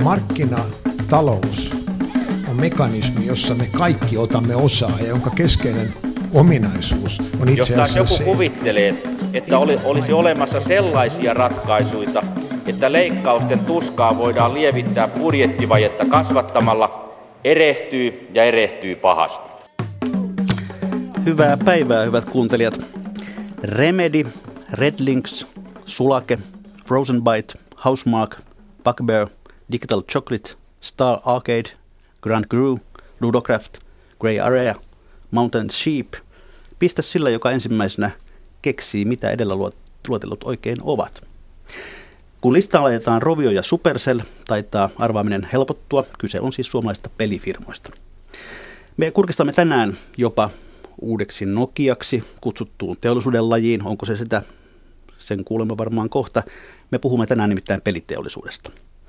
Markkinatalous on mekanismi, jossa me kaikki otamme osaa ja jonka keskeinen ominaisuus on itse asiassa jos joku kuvittelee, että olisi olemassa sellaisia ratkaisuja, että leikkausten tuskaa voidaan lievittää budjettivajetta kasvattamalla, erehtyy pahasti. Hyvää päivää, hyvät kuuntelijat. Remedy, Red Lynx, Sulake, Frozen Bite, Housemarque, Bugbear, Digital Chocolate, Star Arcade, Grand Gru, Ludocraft, Grey Area, Mountain Sheep. Pistä sillä, joka ensimmäisenä keksii, mitä edellä luetellut oikein ovat. Kun listaan laitetaan Rovio ja Supercell, taitaa arvaaminen helpottua. Kyse on siis suomalaisista pelifirmoista. Me kurkistamme tänään jopa uudeksi Nokiaksi kutsuttuun teollisuuden lajiin. Onko se sitä? Sen kuulemme varmaan kohta. Me puhumme tänään nimittäin peliteollisuudesta.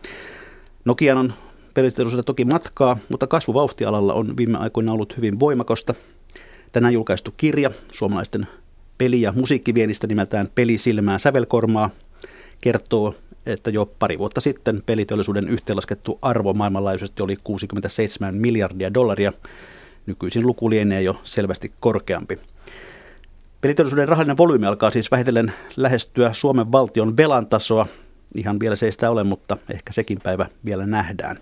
Nokian on peliteollisuudella toki matkaa, mutta kasvuvauhti alalla on viime aikoina ollut hyvin voimakosta. Tänään julkaistu kirja suomalaisten peli- ja musiikkiviennistä nimeltään Pelisilmää sävelkormaa kertoo, että jo pari vuotta sitten peliteollisuuden yhteenlaskettu arvo maailmanlaajuisesti oli $67 miljardia. Nykyisin luku lienee jo selvästi korkeampi. Peliteollisuuden rahallinen volyymi alkaa siis vähitellen lähestyä Suomen valtion velan tasoa. Ihan vielä se ei sitä ole, mutta ehkä sekin päivä vielä nähdään.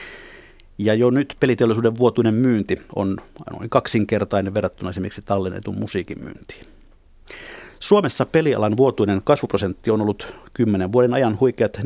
Ja jo nyt peliteollisuuden vuotuinen myynti on noin kaksinkertainen verrattuna esimerkiksi tallennetun musiikin myyntiin. Suomessa pelialan vuotuinen kasvuprosentti on ollut 10 vuoden ajan huikeat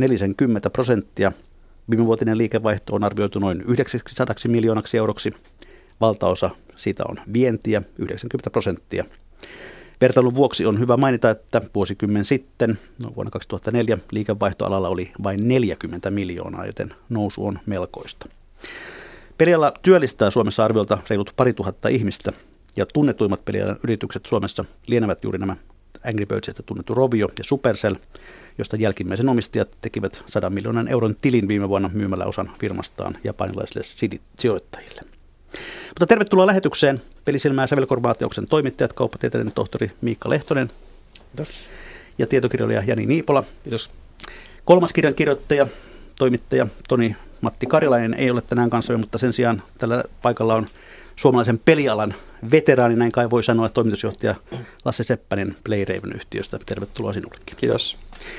40%. Viimevuotinen liikevaihto on arvioitu noin 900 miljoonaksi euroksi. Valtaosa siitä on vientiä, 90%. Vertailun vuoksi on hyvä mainita, että vuosikymmen sitten, vuonna 2004, liikevaihtoalalla oli vain 40 miljoonaa, joten nousu on melkoista. Peliala työllistää Suomessa arviolta reilut 2000 ihmistä, ja tunnetuimmat pelialan yritykset Suomessa lienevät juuri nämä Angry Birdsista tunnettu Rovio ja Supercell, josta jälkimmäisen omistajat tekivät 100 miljoonan euron tilin viime vuonna myymällä osan firmastaan japanilaisille sijoittajille. Mutta tervetuloa lähetykseen Pelisilmää sävelkorvaa-teoksen toimittajat, kauppatieteiden tohtori Miikka Lehtonen. Kiitos. Ja tietokirjailija Jani Niipola. Kiitos. Kolmas kirjan kirjoittaja, toimittaja Toni Matti Karilainen ei ole tänään kanssamme, mutta sen sijaan tällä paikalla on suomalaisen pelialan veteraani, näin kai voi sanoa, toimitusjohtaja Lasse Seppänen PlayRaven-yhtiöstä. Tervetuloa sinullekin. Kiitos.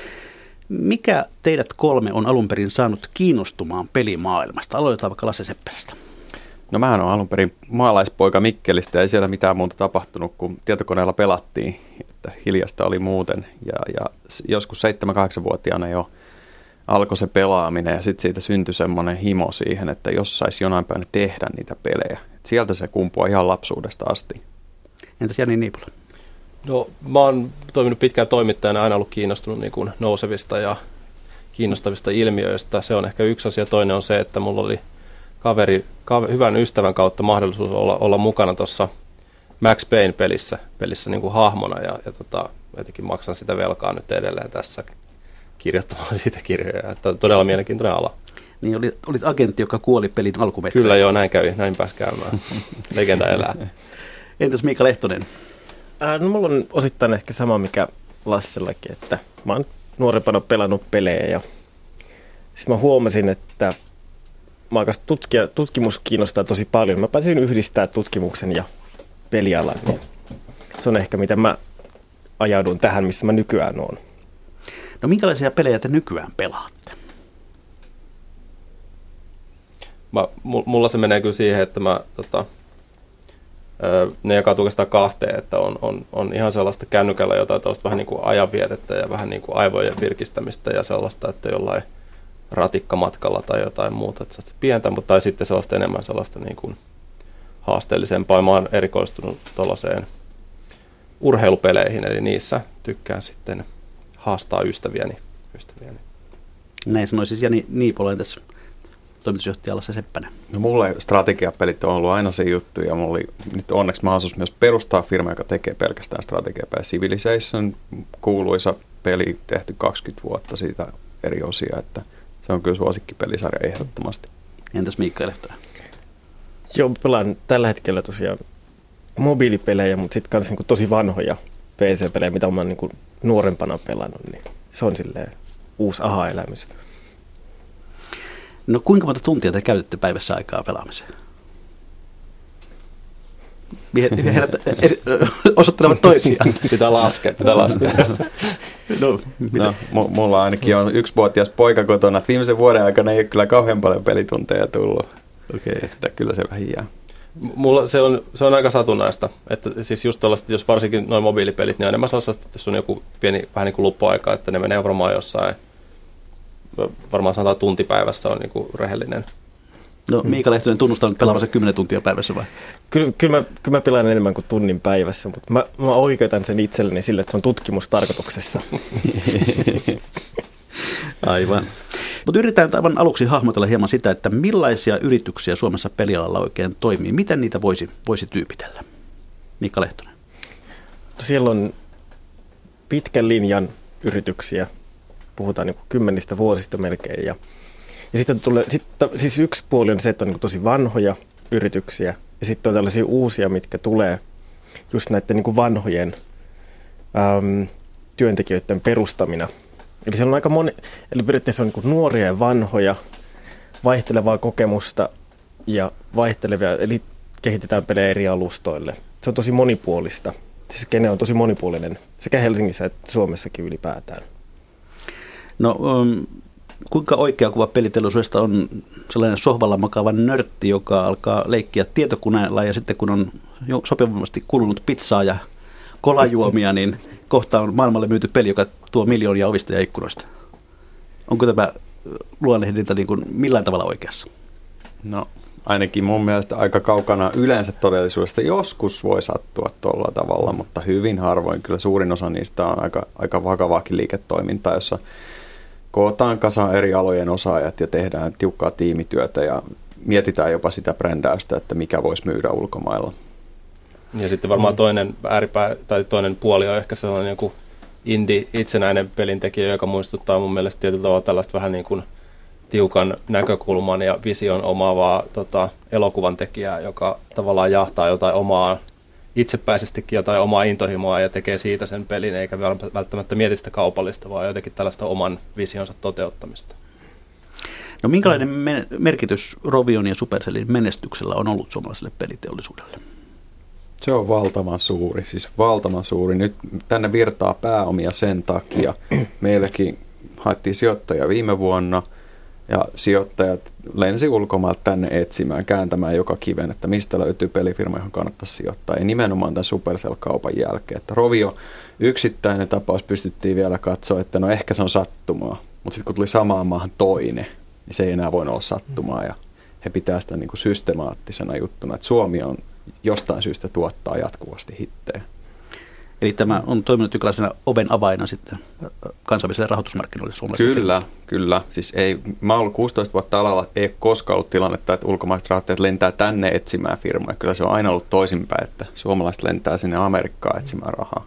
Mikä teidät kolme on alun perin saanut kiinnostumaan pelimaailmasta? Aloitetaan vaikka Lasse Seppänestä. No mähän olen alun perin maalaispoika Mikkelistä ja ei siellä mitään muuta tapahtunut, kun tietokoneella pelattiin, että hiljasta oli muuten. Ja joskus 7-8-vuotiaana jo alkoi se pelaaminen ja sitten siitä syntyi semmoinen himo siihen, että jos saisi jonain päivänä tehdä niitä pelejä. Et sieltä se kumpuaa ihan lapsuudesta asti. Entäs Jani Niipola? No mä oon toiminut pitkään toimittajana, aina ollut kiinnostunut niin kuin nousevista ja kiinnostavista ilmiöistä. Se on ehkä yksi asia. Toinen on se, että mulla oli hyvän ystävän kautta mahdollisuus olla mukana tuossa Max Payne-pelissä niin kuin hahmona ja jotenkin maksan sitä velkaa nyt edelleen tässä kirjoittamaan siitä kirjoja. Että todella mielenkiintoinen ala. Niin olit agentti, joka kuoli pelin alkumetreillä. Kyllä joo, näin kävi, näin pääsi käymään. Legenda elää. Entäs Miika Lehtonen? No mulla on osittain ehkä sama mikä Lassellakin, että mä oon nuorempana pelannut pelejä ja sitten mä huomasin, että tutkimus kiinnostaa tosi paljon. Mä pääsin yhdistää tutkimuksen ja pelialan. Niin se on ehkä mitä mä ajaudun tähän, missä mä nykyään oon. No minkälaisia pelejä te nykyään pelaatte? Mulla se menee kyllä siihen, että ne jakautuu oikeastaan kahteen, että on ihan sellaista kännykällä jotain tällaista vähän niin kuin ajanvietettä ja vähän niin kuin aivojen virkistämistä ja sellaista, että jollain ratikkamatkalla tai jotain muuta, että pientä, mutta tai sitten sellaista enemmän sellaista niin kuin haasteellisempaa. Mä oon erikoistunut tuollaiseen urheilupeleihin, eli niissä tykkään sitten haastaa ystäviäni. Näin sanoi siis Jani Niipola, entäs toimitusjohtaja Lasse Seppänen? No mulle strategiapelit on ollut aina se juttu, ja mulla oli nyt onneksi mahdollisuus myös perustaa firma, joka tekee pelkästään strategiapelejä. Civilization, kuuluisa peli, tehty 20 vuotta siitä eri osia, että se on kyllä suosikkipelisarja ehdottomasti. Entäs Miikka Lehtonen? Joo, pelaan tällä hetkellä tosiaan mobiilipelejä, mutta sitten myös niin tosi vanhoja PC-pelejä, mitä olen niin nuorempana pelannut, niin se on silleen uusi aha-elämys. No kuinka monta tuntia te käytätte päivässä aikaa pelaamiseen? Miehet osoittelevat toisiaan. Pitää laskea. Mulla ainakin on 1-vuotias poika kotona, että viimeisen vuoden aikana ei ole kyllä kauhean paljon pelitunteja tullut. Okay. Että kyllä se vähän jää. Mulla se on aika satunnaista, että siis just tällaista, jos varsinkin noin mobiilipelit, niin on enemmän sellaista, että jos on joku pieni vähän niin kuin luppuaika, että ne menee varmaan jossain, varmaan sanotaan tuntipäivässä on niin kuin rehellinen. No Miika Lehtonen tunnustaa nyt pelaavansa 10 tuntia päivässä vai? Kyllä mä pelaan enemmän kuin tunnin päivässä, mutta mä oikeutan sen itselleni sille, että se on tutkimustarkoituksessa. Aivan. Mutta yritetään aivan aluksi hahmotella hieman sitä, että millaisia yrityksiä Suomessa pelialalla oikein toimii. Miten niitä voisi tyypitellä? Miika Lehtonen. Siellä on pitkän linjan yrityksiä, puhutaan niin kuin 10 vuosista melkein. Ja sitten siis yksi puoli on se, että on niin kuin tosi vanhoja yrityksiä ja sitten on tällaisia uusia, mitkä tulee just näiden niin kuin vanhojen työntekijöiden perustamina. Eli siellä on aika eli periaatteessa on niin kuin nuoria ja vanhoja, vaihtelevaa kokemusta ja vaihtelevia, eli kehitetään pelejä eri alustoille. Se on tosi monipuolista. Se skene on tosi monipuolinen sekä Helsingissä että Suomessakin ylipäätään. No kuinka oikea kuva peliteollisuudesta on sellainen sohvalla makaava nörtti, joka alkaa leikkiä tietokoneella ja sitten kun on jo sopivasti kulunut pizzaa ja kolajuomia, niin kohta on maailmalle myyty peli, joka tuo miljoonia ovista ja ikkunoista. Onko tämä luonnehdinta niin kuin millään tavalla oikeassa? No ainakin mun mielestä aika kaukana yleensä todellisuudesta. Joskus voi sattua tuolla tavalla, mutta hyvin harvoin. Kyllä suurin osa niistä on aika vakavaakin liiketoimintaa, jossa kootaan kasaan eri alojen osaajat ja tehdään tiukkaa tiimityötä ja mietitään jopa sitä brändäystä, että mikä voisi myydä ulkomailla. Ja sitten varmaan toinen ääripää tai toinen puoli on ehkä sellainen joku indie-itsenäinen pelintekijä, joka muistuttaa mun mielestä tietyllä tavalla tällaista vähän niin kuin tiukan näkökulman ja vision omaavaa elokuvan tekijää, joka tavallaan jahtaa jotain omaa itsepäisestikin jotain omaa intohimoa ja tekee siitä sen pelin, eikä välttämättä mieti sitä kaupallista, vaan jotenkin tällaista oman visionsa toteuttamista. No minkälainen merkitys Rovion ja Supercellin menestyksellä on ollut suomalaiselle peliteollisuudelle? Se on valtavan suuri, siis valtavan suuri. Nyt tänne virtaa pääomia sen takia. Meilläkin haettiin sijoittajia viime vuonna ja sijoittajat lensi ulkomailta tänne etsimään, kääntämään joka kiven, että mistä löytyy pelifirma, johon kannattaisi sijoittaa. Ja nimenomaan tämän Supercell-kaupan jälkeen. Että Rovio yksittäinen tapaus pystyttiin vielä katsoa, että no ehkä se on sattumaa. Mutta sitten kun tuli samaan maahan toinen, niin se ei enää voinut olla sattumaa. Ja he pitää sitä niin kuin systemaattisena juttuna, että Suomi on jostain syystä tuottaa jatkuvasti hittejä. Eli tämä on toiminut jonkinlaisena oven avaina sitten kansainväliselle rahoitusmarkkinoille. Kyllä. Siis mä oon ollut 16 vuotta alalla, ei koskaan ollut tilannetta, että ulkomaiset rahoittajat lentää tänne etsimään firmoja. Kyllä se on aina ollut toisinpäin, että suomalaiset lentää sinne Amerikkaan etsimään rahaa.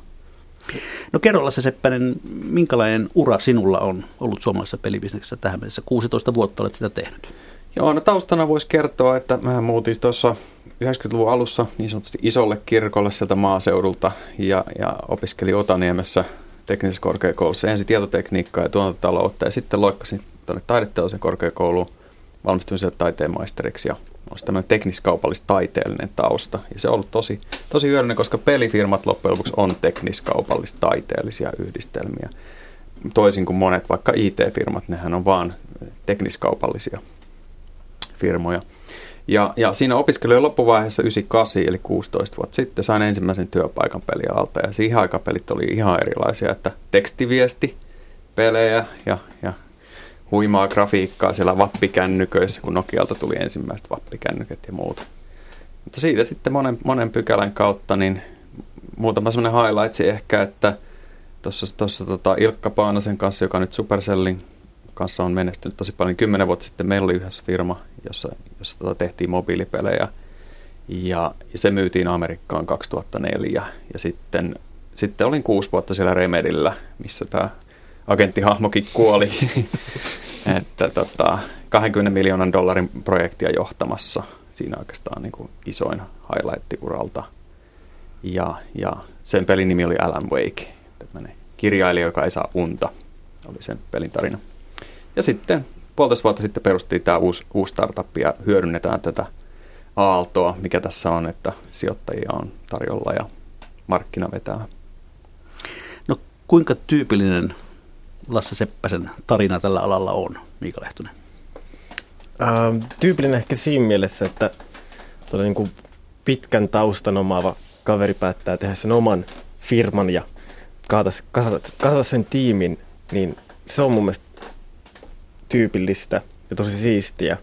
No kerro Lasse Seppänen, minkälainen ura sinulla on ollut suomalaisessa pelibisneksessä tähän mennessä? 16 vuotta olet sitä tehnyt. Joo, no taustana voisi kertoa, että mä muutin tuossa 90-luvun alussa niin sanotusti isolle kirkolle sieltä maaseudulta ja opiskelin Otaniemessä teknisessä korkeakoulussa ensin tietotekniikkaa ja tuotantotaloutta ja sitten loikkasin tuonne taideteollisen korkeakouluun, valmistuin sieltä taiteen maisteriksi ja olisi tämmöinen tekniskaupallis-taiteellinen tausta. Ja se on ollut tosi hyödyllinen, koska pelifirmat loppujen lopuksi on tekniskaupallis-taiteellisia yhdistelmiä. Toisin kuin monet vaikka IT-firmat, nehän on vaan tekniskaupallisia firmoja. Ja siinä opiskelujen loppuvaiheessa 98, eli 16 vuotta sitten, sain ensimmäisen työpaikan pelialalta. Ja siihen aikaan pelit oli ihan erilaisia, että tekstiviesti, pelejä ja huimaa grafiikkaa siellä vappikännyköissä, kun Nokialta tuli ensimmäiset vappikännykät ja muuta. Mutta siitä sitten monen pykälän kautta, niin muutama semmoinen highlightsi ehkä, että tuossa Ilkka Paanasen kanssa, joka nyt Supercellin kanssa on menestynyt tosi paljon. 10 vuotta sitten meillä oli yhdessä firma, jossa tehtiin mobiilipelejä ja se myytiin Amerikkaan 2004 ja sitten olin 6 vuotta siellä Remedillä, missä tämä agenttihahmokin kuoli, että $20 miljoonan projektia johtamassa siinä oikeastaan niin kuin isoin highlightti uralta ja sen pelin nimi oli Alan Wake, tämmöinen kirjailija, joka ei saa unta, oli sen pelin tarina. Ja sitten 1,5 vuotta sitten perustettiin tämä uusi startup ja hyödynnetään tätä aaltoa, mikä tässä on, että sijoittajia on tarjolla ja markkina vetää. No kuinka tyypillinen Lasse Seppäsen tarina tällä alalla on, Miika Lehtonen? Tyypillinen ehkä siinä mielessä, että niin kuin pitkän taustan omaava kaveri päättää tehdä sen oman firman ja kasata sen tiimin, niin se on mun mielestä tyypillistä ja tosi siistiä.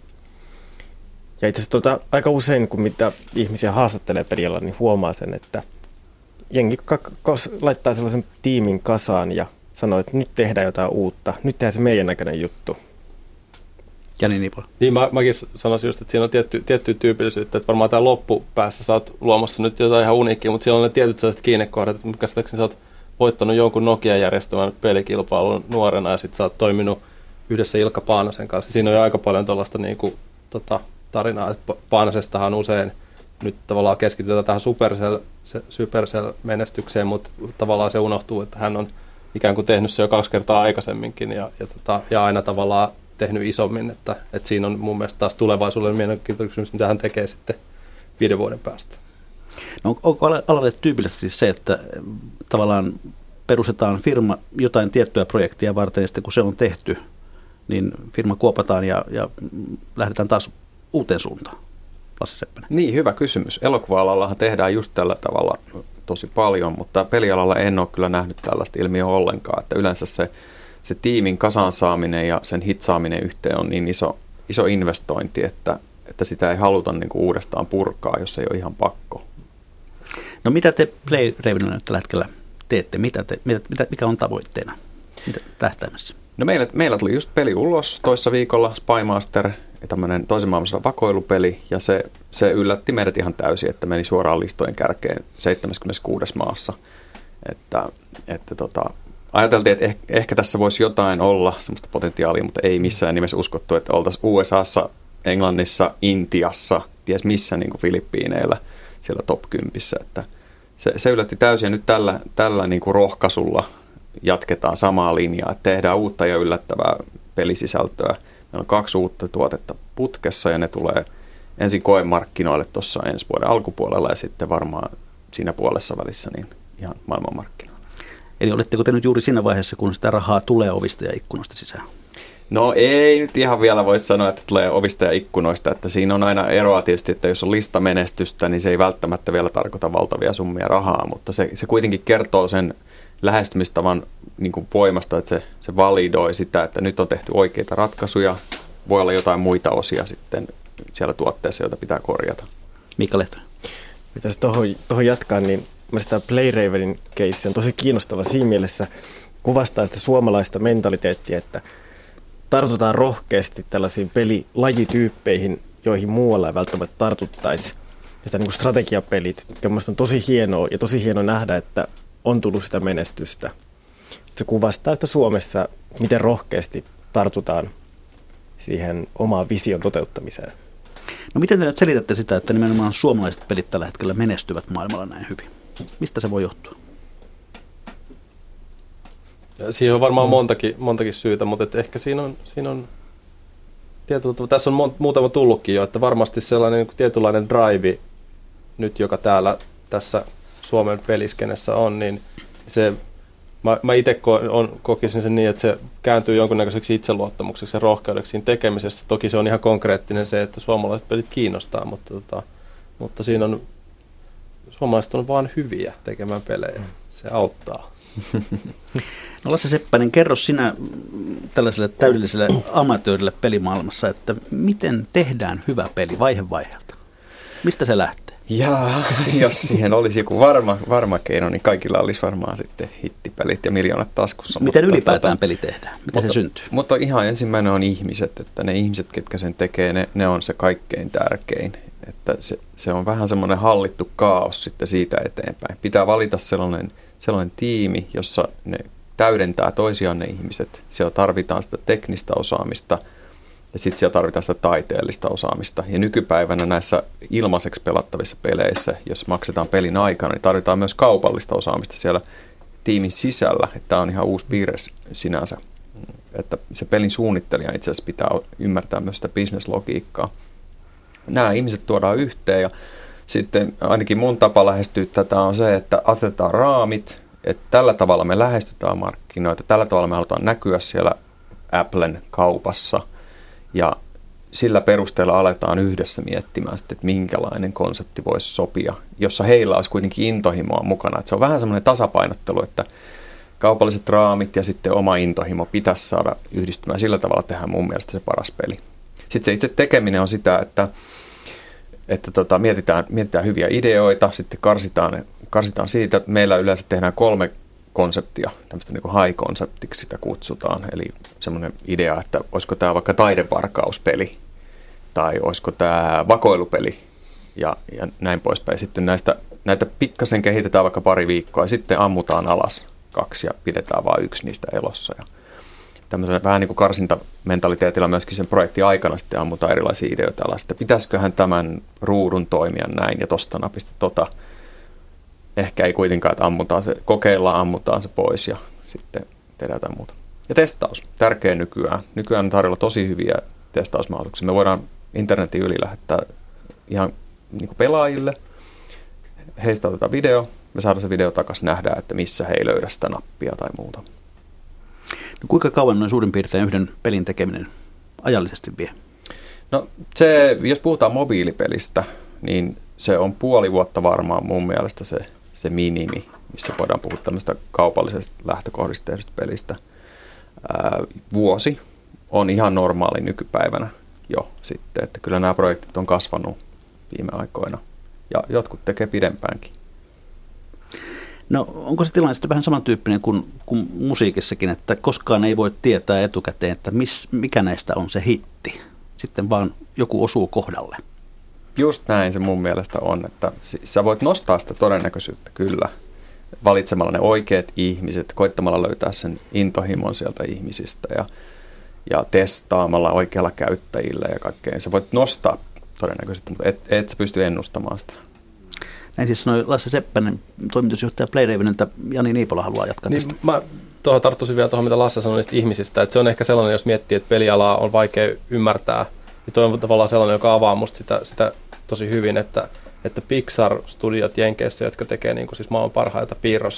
Ja itse asiassa aika usein, kun mitä ihmisiä haastattelee pelialalla, niin huomaa sen, että jengi laittaa sellaisen tiimin kasaan ja sanoo, että nyt tehdään jotain uutta, nyt tehdään se meidän näköinen juttu. Jani Niipola. Niin mäkin sanoisin just, että siinä on tiettyä tyypillisyyttä, että varmaan tämä loppupäässä sä oot luomassa nyt jotain ihan uniikkiä, mutta siellä on ne tietyt sellaiset kiinnekohdat, että käsittääkseni sä oot voittanut jonkun Nokia-järjestämän pelikilpailun nuorena ja sitten sä oot toiminut yhdessä Ilkka Paanasen kanssa. Siinä on jo aika paljon tuollaista niinku, tarinaa, että Paanasestahan usein nyt tavallaan keskitytään tähän Supercell-menestykseen, mutta tavallaan se unohtuu, että hän on ikään kuin tehnyt se jo 2 kertaa aikaisemminkin ja aina tavallaan tehnyt isommin, että siinä on mun mielestä taas tulevaisuudelle mielenkiintoinen kysymys, mitä hän tekee sitten 5 vuoden päästä. No, onko alalle tyypillisesti siis se, että tavallaan perustetaan firma jotain tiettyä projektia varten, ja sitten kun se on tehty, niin firma kuopataan ja lähdetään taas uuteen suuntaan? Lasse Seppänen. Niin, hyvä kysymys. Elokuva-alallahan tehdään just tällä tavalla tosi paljon, mutta pelialalla en ole kyllä nähnyt tällaista ilmiöä ollenkaan, että yleensä se tiimin kasaan saaminen ja sen hitsaaminen yhteen on niin iso investointi, että sitä ei haluta niin kuin uudestaan purkaa, jos ei ole ihan pakko. No mitä te PlayRavenilla tällä hetkellä teette? Mikä on tavoitteena? Mitä tähtäimessä? No meillä tuli just peli ulos toissa viikolla, Spymaster, tämmöinen toisen maailmansodan vakoilupeli, ja se yllätti meidät ihan täysin, että meni suoraan listojen kärkeen 76. maassa. Ajateltiin, että ehkä tässä voisi jotain olla semmoista potentiaalia, mutta ei missään nimessä uskottu, että oltaisiin USAssa, Englannissa, Intiassa, ties missä niin kuin Filippiineillä siellä top 10. Että se yllätti täysin, ja nyt tällä niin kuin rohkaisulla jatketaan samaa linjaa, että tehdään uutta ja yllättävää pelisisältöä. Meillä on 2 uutta tuotetta putkessa, ja ne tulee ensin koemarkkinoille tuossa ensi vuoden alkupuolella, ja sitten varmaan siinä puolessa välissä niin ihan maailmanmarkkinoilla. Eli oletteko te nyt juuri siinä vaiheessa, kun sitä rahaa tulee ovista ja ikkunoista sisään? No ei nyt ihan vielä voi sanoa, että tulee ovista ja ikkunoista, että siinä on aina eroa tietysti, että jos on listamenestystä, niin se ei välttämättä vielä tarkoita valtavia summia rahaa, mutta se kuitenkin kertoo sen lähestymistavan niin kuin voimasta, että se validoi sitä, että nyt on tehty oikeita ratkaisuja, voi olla jotain muita osia sitten siellä tuotteessa, joita pitää korjata. Miika Lehtonen. Pitäisi tuohon jatkaa, niin tämä PlayRavenin keissi on tosi kiinnostava siinä mielessä, kuvastaa sitä suomalaista mentaliteettia, että tartutaan rohkeasti tällaisiin pelilajityyppeihin, joihin muualla ei välttämättä tartuttaisi. Ja tämä niin kuin strategiapelit, mikä mielestäni on tosi hienoa ja tosi hienoa nähdä, että on tullut sitä menestystä. Se kuvastaa sitä Suomessa, miten rohkeasti tartutaan siihen omaan vision toteuttamiseen. No miten te nyt selitätte sitä, että nimenomaan suomalaiset pelit tällä hetkellä menestyvät maailmalla näin hyvin? Mistä se voi johtua? Siihen on varmaan montakin syytä, mutta ehkä siinä on tässä on muutama tullutkin jo, että varmasti sellainen niin tietynlainen drive nyt, joka tässä Suomen peliskenessä on, niin se, mä itse kokisin sen niin, että se kääntyy jonkunnäköiseksi itseluottamukseksi ja rohkeudeksi siinä tekemisessä. Toki se on ihan konkreettinen se, että suomalaiset pelit kiinnostaa, mutta siinä on, suomalaiset on vaan hyviä tekemään pelejä. Se auttaa. No Lasse Seppänen, kerro sinä tällaiselle täydelliselle amatöörille pelimaailmassa, että miten tehdään hyvä peli vaiheelta? Mistä se lähtee? Jaa, jos siihen olisi joku varma keino, niin kaikilla olisi varmaan sitten hittipelit ja miljoonat taskussa. Miten ylipäätään peli tehdään? Miten se syntyy? Mutta ihan ensimmäinen on ihmiset, että ne ihmiset, ketkä sen tekee, ne on se kaikkein tärkein. Että se on vähän semmoinen hallittu kaos sitten siitä eteenpäin. Pitää valita sellainen tiimi, jossa ne täydentää toisiaan ne ihmiset. Siellä tarvitaan sitä teknistä osaamista ja sitten siellä tarvitaan sitä taiteellista osaamista. Ja nykypäivänä näissä ilmaiseksi pelattavissa peleissä, jos maksetaan pelin aikana, niin tarvitaan myös kaupallista osaamista siellä tiimin sisällä. Tämä on ihan uusi piirre sinänsä. että se pelin suunnittelija itse asiassa pitää ymmärtää myös sitä business-logiikkaa. Nämä ihmiset tuodaan yhteen ja sitten ainakin mun tapa lähestyä tätä on se, että asetetaan raamit, että tällä tavalla me lähestytään markkinoita, tällä tavalla me halutaan näkyä siellä Applen kaupassa ja sillä perusteella aletaan yhdessä miettimään sitten, että minkälainen konsepti voisi sopia, jossa heillä olisi kuitenkin intohimoa mukana. Että se on vähän semmoinen tasapainottelu, että kaupalliset raamit ja sitten oma intohimo pitäisi saada yhdistymään. Sillä tavalla tehdään mun mielestä se paras peli. Sitten se itse tekeminen on sitä, että mietitään hyviä ideoita, sitten karsitaan siitä, että meillä yleensä tehdään 3 konseptia, tämmöistä niin kuin high-konseptiksi sitä kutsutaan, eli semmoinen idea, että olisiko tämä vaikka taidevarkauspeli, tai olisiko tämä vakoilupeli, ja näin poispäin. Sitten näitä pikkasen kehitetään vaikka pari viikkoa, ja sitten ammutaan alas 2, ja pidetään vain 1 niistä elossa. Ja tämmöisen vähän niin kuin karsintamentaliteetilla myöskin sen projektin aikana sitten ammutaan erilaisia ideoita alas, että pitäisiköhän tämän ruudun toimia näin, ja tosta napista ehkä ei kuitenkaan, että ammutaan se pois ja sitten tehdään jotain muuta. Ja testaus, tärkeä nykyään. Nykyään on tarjolla tosi hyviä testausmahdollisuuksia. Me voidaan internetin yli lähettää ihan niin kuin pelaajille. Heistä otetaan video, me saadaan se video takaisin, nähdään, että missä he ei löydä sitä nappia tai muuta. No, kuinka kauan noin suurin piirtein yhden pelin tekeminen ajallisesti vie? No jos puhutaan mobiilipelistä, niin se on puoli vuotta varmaan mun mielestä se minimi, missä voidaan puhua tämmöistä kaupallisesta lähtökohdista tehdystä pelistä. Vuosi on ihan normaali nykypäivänä jo sitten, että kyllä nämä projektit on kasvanut viime aikoina ja jotkut tekee pidempäänkin. No onko se tilanne sitten vähän samantyyppinen kuin musiikissakin, että koskaan ei voi tietää etukäteen, että mikä näistä on se hitti, sitten vaan joku osuu kohdalle? Just näin se mun mielestä on, että sä voit nostaa sitä todennäköisyyttä kyllä valitsemalla ne oikeat ihmiset, koittamalla löytää sen intohimon sieltä ihmisistä ja testaamalla oikealla käyttäjillä ja kaikkea. Sä voit nostaa todennäköisesti, mutta et sä pysty ennustamaan sitä. Näin siis sanoi Lasse Seppänen, toimitusjohtaja PlayRavenilta. Jani Niipola haluaa jatkaa tästä. Niin, mä tarttuisin vielä tuohon, mitä Lasse sanoi niistä ihmisistä, että se on ehkä sellainen, jos miettii, että pelialaa on vaikea ymmärtää, niin toi on tavallaan sellainen, joka avaa musta sitä tosi hyvin, että Pixar-studiot Jenkeissä, jotka tekee niin kuin siis maailman parhaita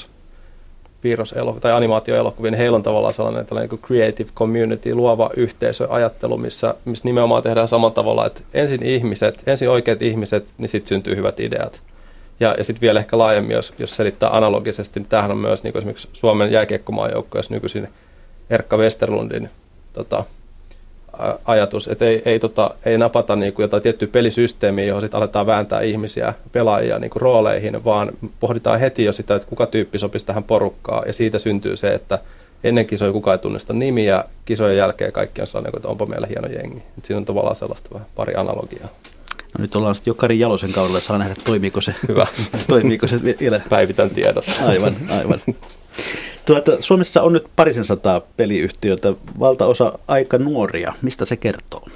tai animaatioelokuvia, niin heillä on tavallaan sellainen niin kuin creative community, luova yhteisöajattelu, missä nimenomaan tehdään samalla tavalla, että ensin oikeat ihmiset, niin sitten syntyy hyvät ideat. Ja sitten vielä ehkä laajemmin, jos selittää analogisesti, niin tämähän on myös niin kuin esimerkiksi Suomen jääkiekkomaajoukkueessa nykyisin Erkka Westerlundin ajatus, että ei napata niin kuin jotain tiettyä pelisysteemiä, johon sitten aletaan vääntää ihmisiä, pelaajia niin kuin rooleihin, vaan pohditaan heti jo sitä, että kuka tyyppi sopisi tähän porukkaan, ja siitä syntyy se, että ennen kisoja kukaan ei tunnista nimiä, kisojen jälkeen kaikki on sellainen, että onpa meillä hieno jengi. Et siinä on tavallaan sellaista vähän pari analogiaa. No nyt ollaan sitten jo Kari Jalosen kaudella, saa nähdä, toimiiko se. Hyvä. Toimiiko se vielä? Päivitän tiedot. Aivan. Suomessa on nyt 200 peliyhtiötä, valtaosa aika nuoria. Mistä se kertoo?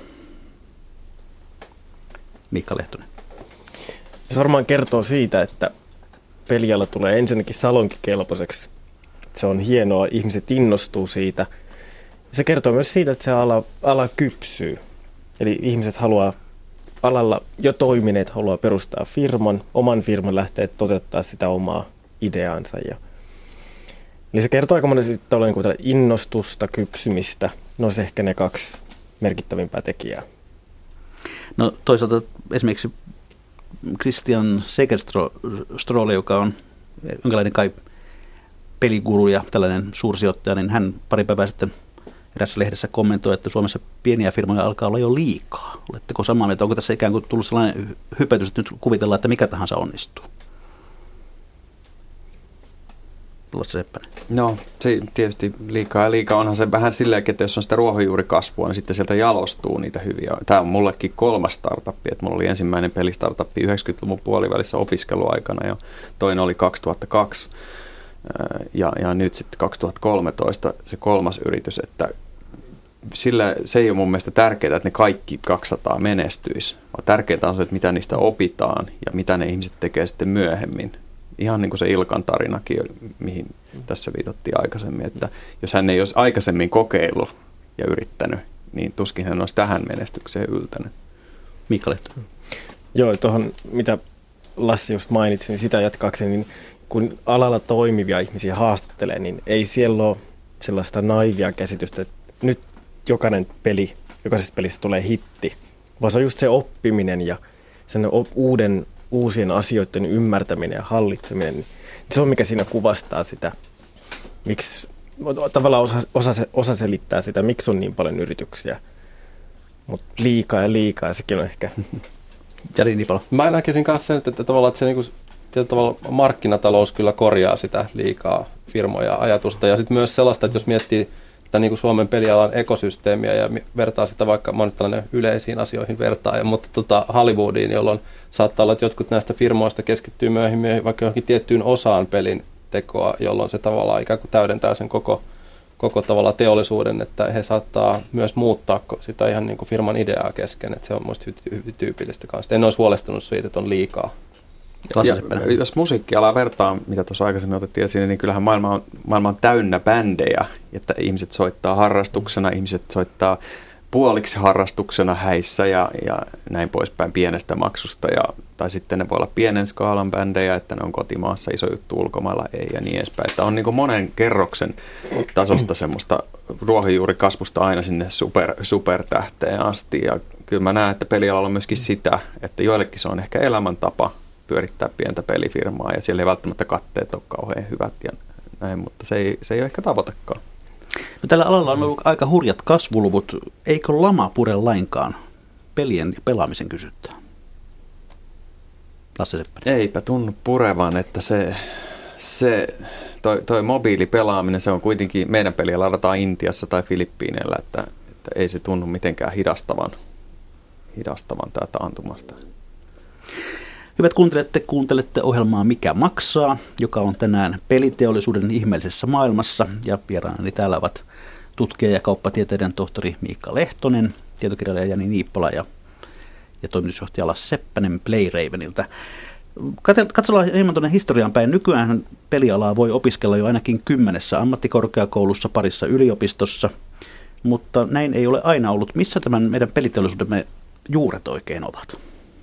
Miikka Lehtonen. Se varmaan kertoo siitä, että peliala tulee ensinnäkin salonkikelpoiseksi. Se on hienoa, ihmiset innostuu siitä. Se kertoo myös siitä, että se ala kypsyy. Eli ihmiset haluaa alalla jo toimineet haluaa perustaa oman firman lähteä toteuttaa sitä omaa ideaansa. Eli se kertoo aika monen niin innostusta, kypsymistä. No se ehkä ne 2 merkittävimpää tekijää. No toisaalta esimerkiksi Christian Segerström, joka on jonkinlainen kai peliguru ja tällainen suursijoittaja, niin hän pari päivää sitten erässä lehdessä kommentoi, että Suomessa pieniä firmoja alkaa olla jo liikaa. Oletteko samaa mieltä? Onko tässä ikään kuin tullut sellainen hypätys, että nyt kuvitellaan, että mikä tahansa onnistuu? Lasse Seppänen. No, se tietysti liikaa ja liikaa onhan se vähän silleen, että jos on sitä ruohonjuurikasvua, niin sitten sieltä jalostuu niitä hyviä. Tämä on mullekin 3 startuppia, että mulla oli ensimmäinen pelistartuppi 90-luvun puolivälissä opiskeluaikana ja toinen oli 2002 ja nyt sitten 2013 se 3. yritys, että se ei ole mun mielestä tärkeää, että ne kaikki 200 menestyisi, vaan tärkeää on se, että mitä niistä opitaan ja mitä ne ihmiset tekee sitten myöhemmin. Ihan niin kuin se Ilkan tarinakin, mihin tässä viitattiin aikaisemmin, että jos hän ei olisi aikaisemmin kokeillut ja yrittänyt, niin tuskin hän olisi tähän menestykseen yltänyt. Miikka Lehtonen. Joo, tuohon mitä Lassi just mainitsi, niin sitä jatkaakseni, niin kun alalla toimivia ihmisiä haastattelee, niin ei siellä ole sellaista naivia käsitystä, että nyt jokaisesta pelistä tulee hitti, vaan se on just se oppiminen ja sen uusien asioiden ymmärtäminen ja hallitseminen. Niin se on, mikä siinä kuvastaa sitä, miksi tavallaan osa selittää sitä, miksi on niin paljon yrityksiä, mutta liikaa ja sekin on ehkä. Jari Niipala. Mä näkisin kanssa sen, että tavallaan että se niinku, tietyllä tavalla markkinatalous kyllä korjaa sitä liikaa firmoja ajatusta. Ja sitten myös sellaista, että jos miettii tämän niin kuin Suomen pelialan ekosysteemiä ja vertaa sitä vaikka, mä oon nyt tällainen yleisiin asioihin vertaaja, mutta Hollywoodiin, jolloin saattaa olla, että jotkut näistä firmoista keskittyy myöhemmin vaikka johonkin tiettyyn osaan pelin tekoa, jolloin se tavallaan ikään kuin täydentää sen koko tavalla teollisuuden, että he saattaa myös muuttaa sitä ihan niin kuin firman ideaa kesken, että se on musta hyvin tyypillistä kanssa. En olisi huolestunut siitä, että on liikaa. Ja jos musiikkialaa vertaa, mitä tuossa aikaisemmin otettiin esiin, niin kyllähän maailma on täynnä bändejä, että ihmiset soittaa harrastuksena, ihmiset soittaa puoliksi harrastuksena häissä ja näin poispäin pienestä maksusta, tai sitten ne voi olla pienen skaalan bändejä, että ne on kotimaassa iso juttu, ulkomailla ei ja niin edespäin. Että on niin kuin monen kerroksen tasosta semmoista ruohonjuurikasvusta aina sinne supertähteen asti, ja kyllä mä näen, että pelialalla on myöskin sitä, että joillekin se on ehkä elämäntapa pyörittää pientä pelifirmaa, ja siellä ei välttämättä katteet ole kauhean hyvät ja näin, mutta se ei ole ehkä tavoitekaan. No, tällä alalla on ollut aika hurjat kasvuluvut. Eikö lama pure lainkaan pelien ja pelaamisen kysyntää? Lasse Seppänen. Eipä tunnu purevan, että toi mobiilipelaaminen, se on kuitenkin, meidän peliä ladataan Intiassa tai Filippiineillä, että ei se tunnu mitenkään hidastavan tätä taantumasta. Hyvät kuuntelijat, te kuuntelette ohjelmaa Mikä maksaa, joka on tänään peliteollisuuden ihmeellisessä maailmassa. Ja vieraanani täällä ovat tutkija ja kauppatieteiden tohtori Miikka Lehtonen, tietokirjailija Jani Niippola ja toimitusjohtaja Lasse Seppänen PlayRavenilta. Katsotaan hieman tuonne historiaan päin. Nykyään pelialaa voi opiskella jo ainakin 10 ammattikorkeakoulussa, parissa yliopistossa, mutta näin ei ole aina ollut. Missä tämän meidän peliteollisuudemme juuret oikein ovat?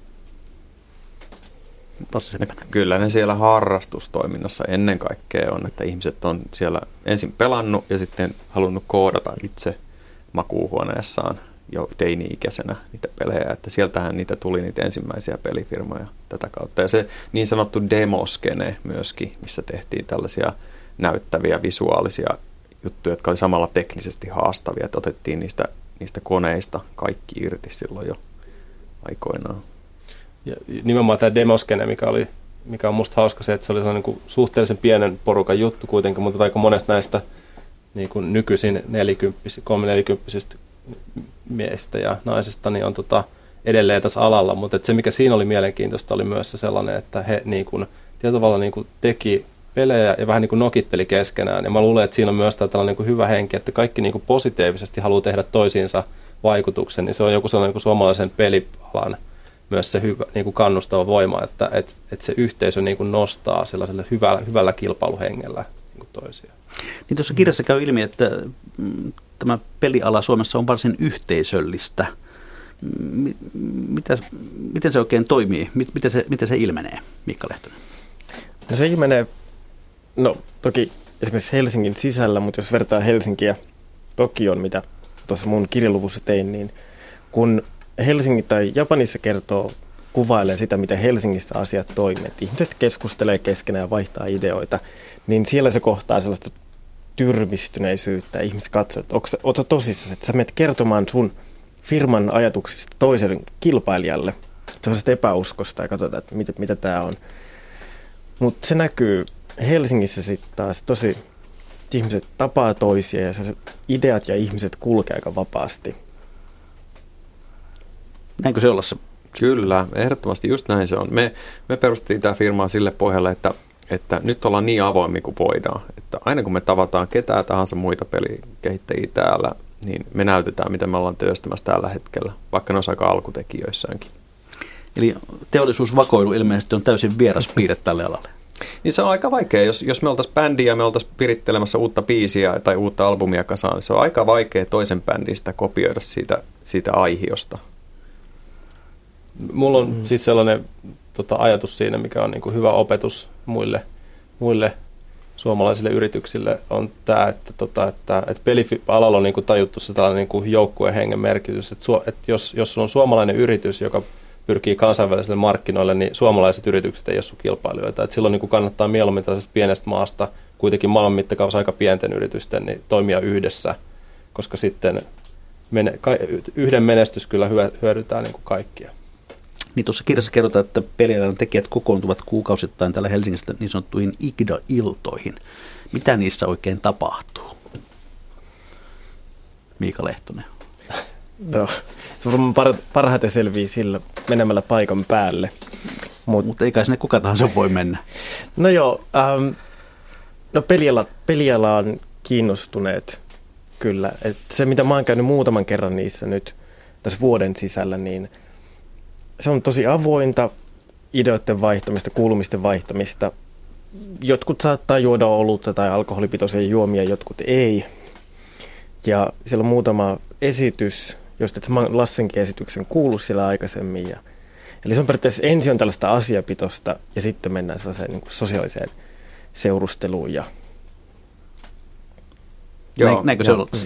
Kyllä ne siellä harrastustoiminnassa ennen kaikkea on, että ihmiset on siellä ensin pelannut ja sitten halunnut koodata itse makuuhuoneessaan jo teini-ikäisenä niitä pelejä, että sieltähän niitä tuli niitä ensimmäisiä pelifirmoja tätä kautta. Ja se niin sanottu demoskene myöskin, missä tehtiin tällaisia näyttäviä visuaalisia juttuja, jotka oli samalla teknisesti haastavia, että otettiin niistä koneista kaikki irti silloin jo aikoinaan. Ja nimenomaan tämä demoskene, mikä on musta hauska se, että se oli sellainen niin kuin suhteellisen pienen porukan juttu kuitenkin, mutta aika monesta näistä niin kuin nykyisin 3-40-pisistä miehistä ja naisista niin on edelleen tässä alalla, mutta se mikä siinä oli mielenkiintoista oli myös se sellainen, että he niin kuin, tietyllä tavalla niin kuin teki pelejä ja vähän niin kuin nokitteli keskenään, ja mä luulen, että siinä on myös tällainen niin kuin hyvä henki, että kaikki niin kuin positiivisesti haluaa tehdä toisiinsa vaikutuksen, niin se on joku sellainen niin kuin suomalaisen pelialan myös se hyvä, niin kuin kannustava voima, että se yhteisö niin kuin nostaa sellaisella hyvällä kilpailuhengellä niin kuin toisia. Niin tuossa kirjassa käy ilmi, että tämä peliala Suomessa on varsin yhteisöllistä. Miten se oikein toimii? Miten se ilmenee, Miikka Lehtonen? No se ilmenee, toki esimerkiksi Helsingin sisällä, mutta jos vertaa Helsinkiä Tokioon, mitä tuossa mun kirjaluvussa tein, niin kun Helsinki tai Japanissa kuvailee sitä, miten Helsingissä asiat toimii. Ihmiset keskustelee keskenään ja vaihtaa ideoita, niin siellä se kohtaa sellaista tyrmistyneisyyttä. Ihmiset katsoo, että ootko tosissaan, että sä menet kertomaan sun firman ajatuksista toiselle kilpailijalle. Sellaisesta epäuskosta ja katsotaan, että mitä tämä on. Mutta se näkyy Helsingissä sitten taas tosi, ihmiset tapaa toisia ja ideat ja ihmiset kulkee aika vapaasti. Näinkö se olla se? Kyllä, ehdottomasti just näin se on. Me perustettiin tämä firmaa sille pohjalle, että nyt ollaan niin avoimia kuin voidaan. Että aina kun me tavataan ketään tahansa muita pelikehittäjiä täällä, niin me näytetään, mitä me ollaan työstämässä tällä hetkellä, vaikka ne on aika alkutekijöissäänkin. Eli teollisuusvakoilu ilmeisesti on täysin vieras piirre tälle alalle. Niin se on aika vaikea, jos me oltaisiin bändi ja me oltaisiin virittelemässä uutta biisiä tai uutta albumia kasaan, niin se on aika vaikea toisen bändistä kopioida siitä aihiosta. Mulla on siis sellainen ajatus siinä, mikä on niin kuin hyvä opetus muille suomalaisille yrityksille, on tämä, että pelialalla on niin kuin tajuttu se tällainen niin kuin joukkuehengen merkitys, että jos sulla on suomalainen yritys, joka pyrkii kansainvälisille markkinoille, niin suomalaiset yritykset ei ole sun kilpailijoita. Et silloin niin kuin kannattaa mieluummin tällaisesta pienestä maasta, kuitenkin maailman mittakaavassa aika pienten yritysten, niin toimia yhdessä, koska sitten yhden menestys kyllä hyödyntää niin kuin kaikkia. Niin tuossa kirjassa kerrotaan, että pelialan tekijät kokoontuvat kuukausittain täällä Helsingissä niin sanottuihin IGDA-iltoihin. Mitä niissä oikein tapahtuu? Miika Lehtonen. No, se varmaan parhaiten selvii sillä menemällä paikan päälle. Mutta eikä sinne kuka tahansa voi mennä. No joo, no pelialaan kiinnostuneet kyllä. Et se mitä mä oon käynyt muutaman kerran niissä nyt tässä vuoden sisällä, niin se on tosi avointa, ideoiden vaihtamista, kuulumisten vaihtamista. Jotkut saattaa juoda olutta tai alkoholipitoisia juomia, jotkut ei. Ja siellä on muutama esitys, josta mä oon Lassenkin esityksen kuullut siellä aikaisemmin. Eli se on periaatteessa ensin on tällaista asiapitosta ja sitten mennään sellaiseen niin kuin sosiaaliseen seurusteluun. Joo, näinkö se on?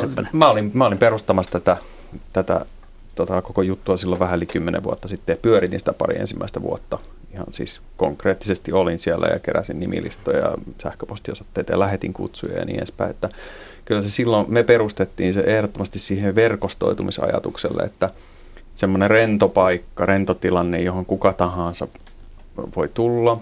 Mä olin perustamassa tätä koko juttua silloin vähän yli 10 vuotta sitten ja pyöritin sitä pari ensimmäistä vuotta. Ihan siis konkreettisesti olin siellä ja keräsin nimilistoja, sähköpostiosoitteita ja lähetin kutsuja ja niin edespäin. Että kyllä se silloin, me perustettiin se ehdottomasti siihen verkostoitumisajatukselle, että semmoinen rento paikka, rentotilanne, johon kuka tahansa voi tulla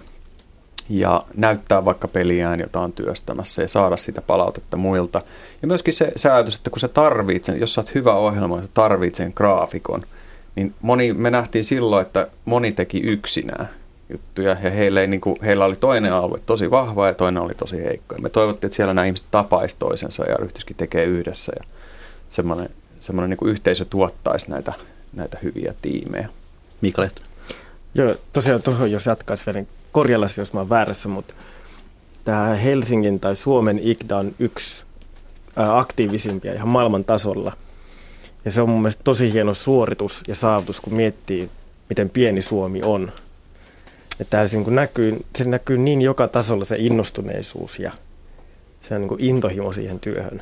ja näyttää vaikka peliään, jota on työstämässä ja saada sitä palautetta muilta. Ja myöskin se ajatus, että kun sä tarvitset sen, jos sä oot hyvä ohjelma, sä tarvitset sen graafikon, niin me nähtiin silloin, että moni teki yksinään juttuja ja heillä oli toinen alue tosi vahva ja toinen oli tosi heikko. Ja me toivottiin, että siellä nämä ihmiset tapaisi toisensa ja ryhtyisikin tekemään yhdessä ja semmoinen niin kuin yhteisö tuottaisi näitä hyviä tiimejä. Miika Lehtonen. Joo, tosiaan tuohon jos jatkaisi vielä, korjallasi jos mä oon väärässä, mutta tämä Helsingin tai Suomen IGDA on yksi aktiivisimpia ihan maailman tasolla. Ja se on mun mielestä tosi hieno suoritus ja saavutus, kun miettii, miten pieni Suomi on. Että se näkyy niin joka tasolla se innostuneisuus ja se on niin kuin intohimo siihen työhön.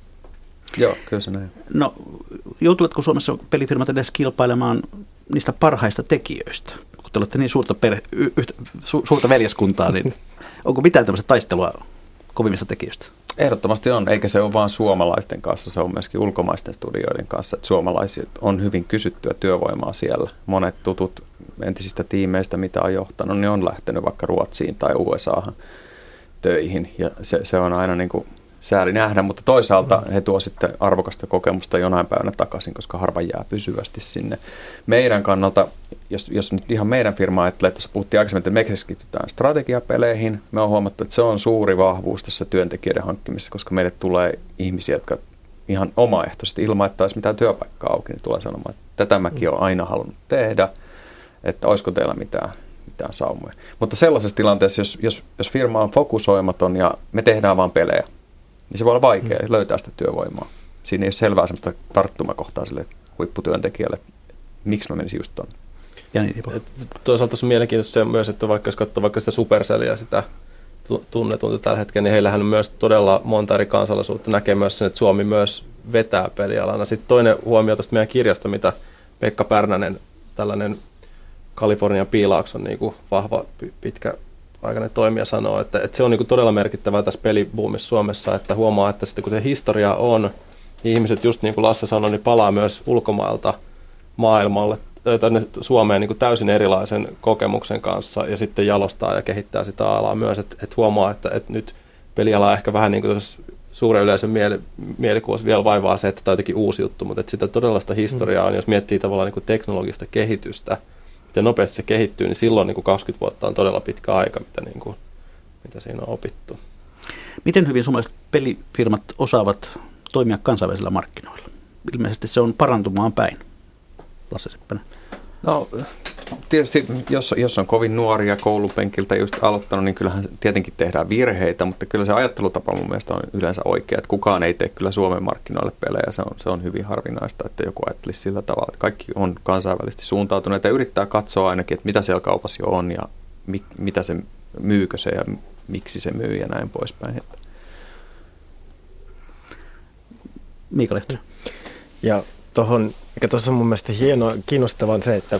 Joo, kyllä se näin. No, joutuvatko Suomessa pelifirmat edes kilpailemaan niistä parhaista tekijöistä? Kun te olette niin suurta veljeskuntaa, niin onko mitään tämmöistä taistelua kovimmista tekijöistä? Ehdottomasti on, eikä se ole vain suomalaisten kanssa, se on myöskin ulkomaisten studioiden kanssa. Että suomalaiset on hyvin kysyttyä työvoimaa siellä. Monet tutut entisistä tiimeistä, mitä on johtanut, niin on lähtenyt vaikka Ruotsiin tai USAhan töihin. Ja se on aina niin kuin sääli nähdä, mutta toisaalta he tuovat sitten arvokasta kokemusta jonain päivänä takaisin, koska harva jää pysyvästi sinne. Meidän kannalta, jos nyt ihan meidän firma ajattelee, tuossa puhuttiin aikaisemmin, että me keskitytään strategiapeleihin. Me on huomattu, että se on suuri vahvuus tässä työntekijöiden hankkimisessa, koska meille tulee ihmisiä, jotka ihan omaehtoisesti ilman, että olisi mitään työpaikkaa auki, niin tulee sanomaan, että tätä mäkin olen aina halunnut tehdä, että olisiko teillä mitään saumoja. Mutta sellaisessa tilanteessa, jos firma on fokusoimaton ja me tehdään vain pelejä, niin se voi olla vaikea löytää sitä työvoimaa. Siinä ei ole selvää semmoista tarttumakohtaa sille huipputyöntekijälle, miksi mä menisin just tuonne. Toisaalta se on mielenkiintoista myös, että vaikka jos katsoo vaikka sitä Supercellia, sitä tunnetunta tällä hetkellä, niin heillähän on myös todella monta eri kansalaisuutta. Näkee myös sen, että Suomi myös vetää pelialana. Sitten toinen huomio tuosta meidän kirjasta, mitä Pekka Pärnänen, tällainen Kalifornian piilaakson niin kuin vahva, pitkäaikainen toimija sanoo, että se on niin kuin todella merkittävää tässä pelibuumissa Suomessa, että huomaa, että sitten kun se historia on, niin ihmiset just niin kuin Lasse sanoi, niin palaa myös ulkomailta maailmalle, tänne Suomeen niin kuin täysin erilaisen kokemuksen kanssa ja sitten jalostaa ja kehittää sitä alaa myös, että huomaa, että nyt peliala ehkä vähän niin kuin suuren yleisön mielikuvassa vielä vaivaa se, että tämä on jotenkin uusi juttu, mutta että sitä todellista historiaa on, jos miettii tavallaan niin kuin teknologista kehitystä, miten nopeasti se kehittyy, niin silloin niin kuin 20 vuotta on todella pitkä aika, mitä siinä on opittu. Miten hyvin suomalaiset pelifirmat osaavat toimia kansainvälisillä markkinoilla? Ilmeisesti se on parantumaan päin. Lasse Seppänen. No, tietysti jos on kovin nuoria koulupenkiltä just aloittanut, niin kyllähän tietenkin tehdään virheitä, mutta kyllä se ajattelutapa mun mielestä on yleensä oikea, että kukaan ei tee kyllä Suomen markkinoille pelejä. Se on hyvin harvinaista, että joku ajattelisi sillä tavalla, että kaikki on kansainvälisesti suuntautuneet ja yrittää katsoa ainakin, että mitä siellä kaupassa jo on ja mitä se myykö se ja miksi se myy ja näin poispäin. Miika Lehtonen. Ja mikä tuossa on mun mielestä kiinnostavaa on se, että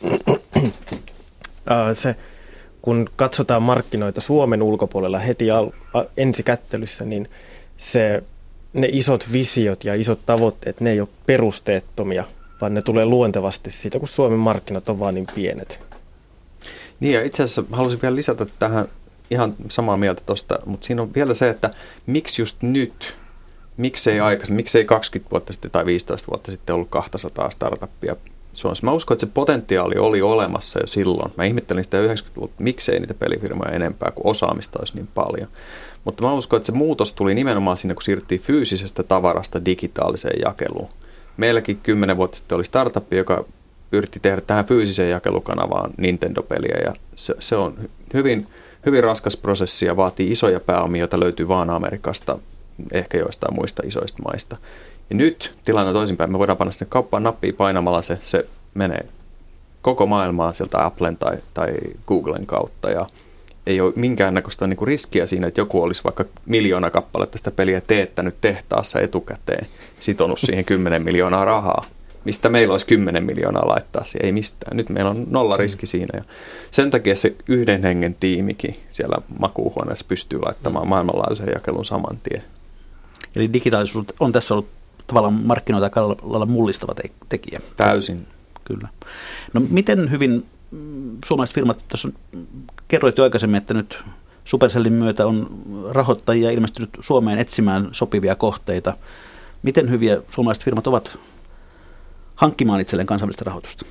kun katsotaan markkinoita Suomen ulkopuolella heti ensikättelyssä, niin ne isot visiot ja isot tavoitteet, ne ei ole perusteettomia, vaan ne tulee luontevasti siitä, kun Suomen markkinat on vaan niin pienet. Niin ja itse asiassa haluaisin vielä lisätä tähän ihan samaa mieltä tuosta, mutta siinä on vielä se, että miksi just nyt, miksei 20 vuotta sitten tai 15 vuotta sitten ollut 200 startuppia Suomessa. Mä uskon, että se potentiaali oli olemassa jo silloin. Mä ihmettelin sitä 90-luvulta, miksei niitä pelifirmoja enempää, kun osaamista olisi niin paljon. Mutta mä uskon, että se muutos tuli nimenomaan siinä, kun siirryttiin fyysisestä tavarasta digitaaliseen jakeluun. Meilläkin 10 vuotta sitten oli startup, joka yritti tehdä tähän fyysiseen jakelukanavaan Nintendo-peliä. Ja se on hyvin, hyvin raskas prosessi ja vaatii isoja pääomia, joita löytyy vaan Amerikasta, ehkä joistain muista isoista maista. Ja nyt tilanne on toisinpäin. Me voidaan panna sinne kauppaan nappia painamalla, se menee koko maailmaan sieltä Applen tai Googlen kautta. Ja ei ole minkäännäköistä niin kuin riskiä siinä, että joku olisi vaikka 1 miljoona kappaletta sitä peliä teettänyt tehtaassa etukäteen, sitonut siihen 10 miljoonaa rahaa. Mistä meillä olisi 10 miljoonaa laittaa siihen? Ei mistään. Nyt meillä on 0 riski siinä. Ja sen takia se yhden hengen tiimikin siellä makuuhuoneessa pystyy laittamaan maailmanlaajuisen jakelun saman tien. Eli digitaalisuus on tässä ollut tavallaan markkinoita aika lailla mullistava tekijä. Täysin. Kyllä. No miten hyvin suomalaiset firmat, tuossa kerroit jo aikaisemmin, että nyt Supercellin myötä on rahoittajia ilmestynyt Suomeen etsimään sopivia kohteita. Miten hyviä suomalaiset firmat ovat hankkimaan itselleen kansainvälistä rahoitusta?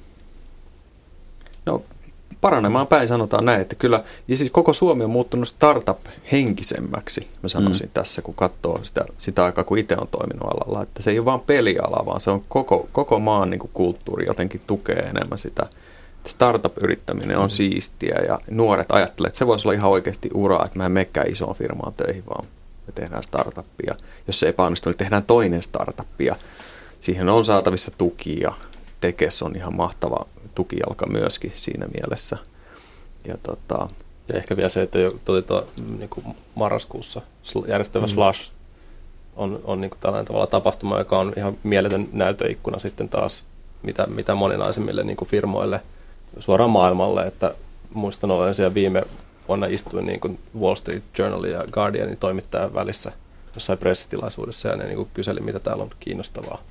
No paranemaan päin sanotaan näin, että kyllä, ja siis koko Suomi on muuttunut startup-henkisemmäksi, mä sanoisin tässä, kun katsoo sitä aikaa, kun itse on toiminut alalla, että se ei ole vaan peliala, vaan se on koko maan niin kuin kulttuuri jotenkin tukee enemmän sitä. Startup-yrittäminen on siistiä ja nuoret ajattelee, että se voisi olla ihan oikeasti uraa, että mä en menekään isoon firmaan töihin, vaan me tehdään startuppia. Jos se epäonnistuu, niin tehdään toinen startuppia. Siihen on saatavissa tukia. Tekes on ihan mahtava tukijalka myöskin siinä mielessä. Ja ehkä vielä se, että niin kuin marraskuussa järjestävä Slash on niin kuin tällainen tavalla tapahtuma, joka on ihan mieletön näytöikkuna sitten taas mitä moninaisemmille niin kuin firmoille suoraan maailmalle. Että muistan olen siellä viime vuonna istuin niin kuin Wall Street Journalin ja Guardianin toimittajan välissä jossain pressitilaisuudessa ja ne niin kuin kyseli, mitä täällä on kiinnostavaa.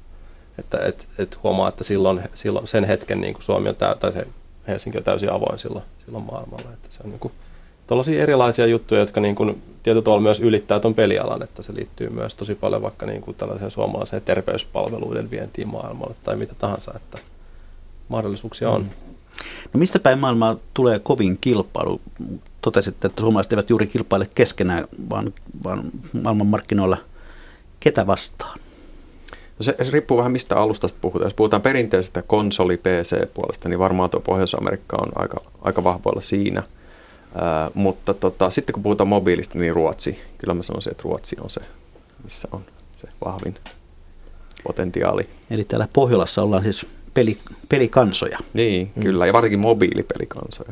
Että huomaa, että silloin sen hetken niin kuin Suomi on tai se Helsinki on täysin avoin silloin maailmalla. Että se on niin kuin tuollaisia erilaisia juttuja, jotka niin kuin tietyllä tavalla myös ylittää tuon pelialan, että se liittyy myös tosi paljon vaikka niin kuin tällaiseen suomalaiseen terveyspalveluiden vientiin maailmalle tai mitä tahansa, että mahdollisuuksia on. No mistä päin maailmaa tulee kovin kilpailu? Totesitte, että suomalaiset eivät juuri kilpaile keskenään, vaan maailmanmarkkinoilla ketä vastaan? No se riippuu vähän mistä alustasta puhutaan. Jos puhutaan perinteisestä konsoli-PC-puolesta, niin varmaan tuo Pohjois-Amerikka on aika vahvoilla siinä. Mutta sitten kun puhutaan mobiilista, niin Ruotsi. Kyllä mä sanoisin, että Ruotsi on se, missä on se vahvin potentiaali. Eli täällä Pohjolassa ollaan siis pelikansoja. Niin, kyllä. Ja varsinkin mobiilipelikansoja.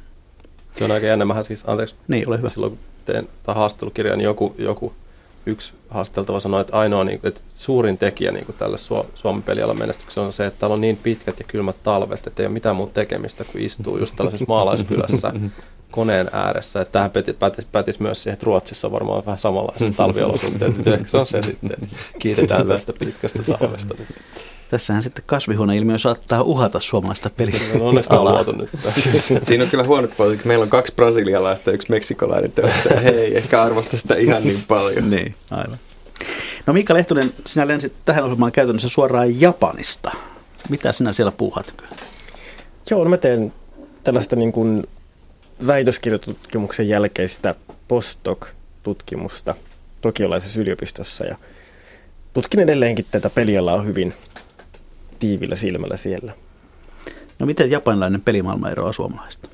Se on aika jännä. Mähän siis, anteeksi, niin, ole hyvä. Silloin kun teen haastattelukirjaa, niin joku yksi haasteltava sanoi, että ainoa että suurin tekijä niin kuin tälle Suomen pelialan menestyksessä on se, että täällä on niin pitkät ja kylmät talvet, että ei ole mitään muuta tekemistä kuin istuu just tällaisessa maalaiskylässä koneen ääressä. Että tähän pätisi myös siihen, että Ruotsissa on varmaan vähän samanlaiset talviolosuhteet. Ehkä se on se sitten. Kiitetään tästä pitkästä talvesta. Tässähän sitten kasvihuoneilmiö saattaa uhata suomalaista pelialaa. Onneksi tämä on luotu nyt. Siinä on kyllä huonot puolet, kun meillä on 2 brasilialaista ja 1 meksikolainen teossa. Hei, ehkä arvosta sitä ihan niin paljon. Niin, aivan. No Miika Lehtonen, sinä lensit tähän ohjelmaan käytännössä suoraan Japanista. Mitä sinä siellä puuhat? Joo, no mä teen tällaista niin kuin väitöskirjatutkimuksen jälkeistä postdoc-tutkimusta tokiolaisessa yliopistossa ja tutkin edelleenkin tätä pelialaa hyvin tiivillä silmällä siellä. No miten japanilainen pelimaailma eroaa suomalaisesta?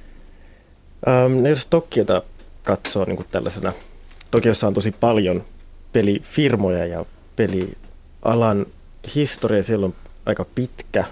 No jos Tokiota katsoo niin kuin tällaisena, Tokiossa on tosi paljon pelifirmoja ja pelialan historia, siellä on aika pitkä.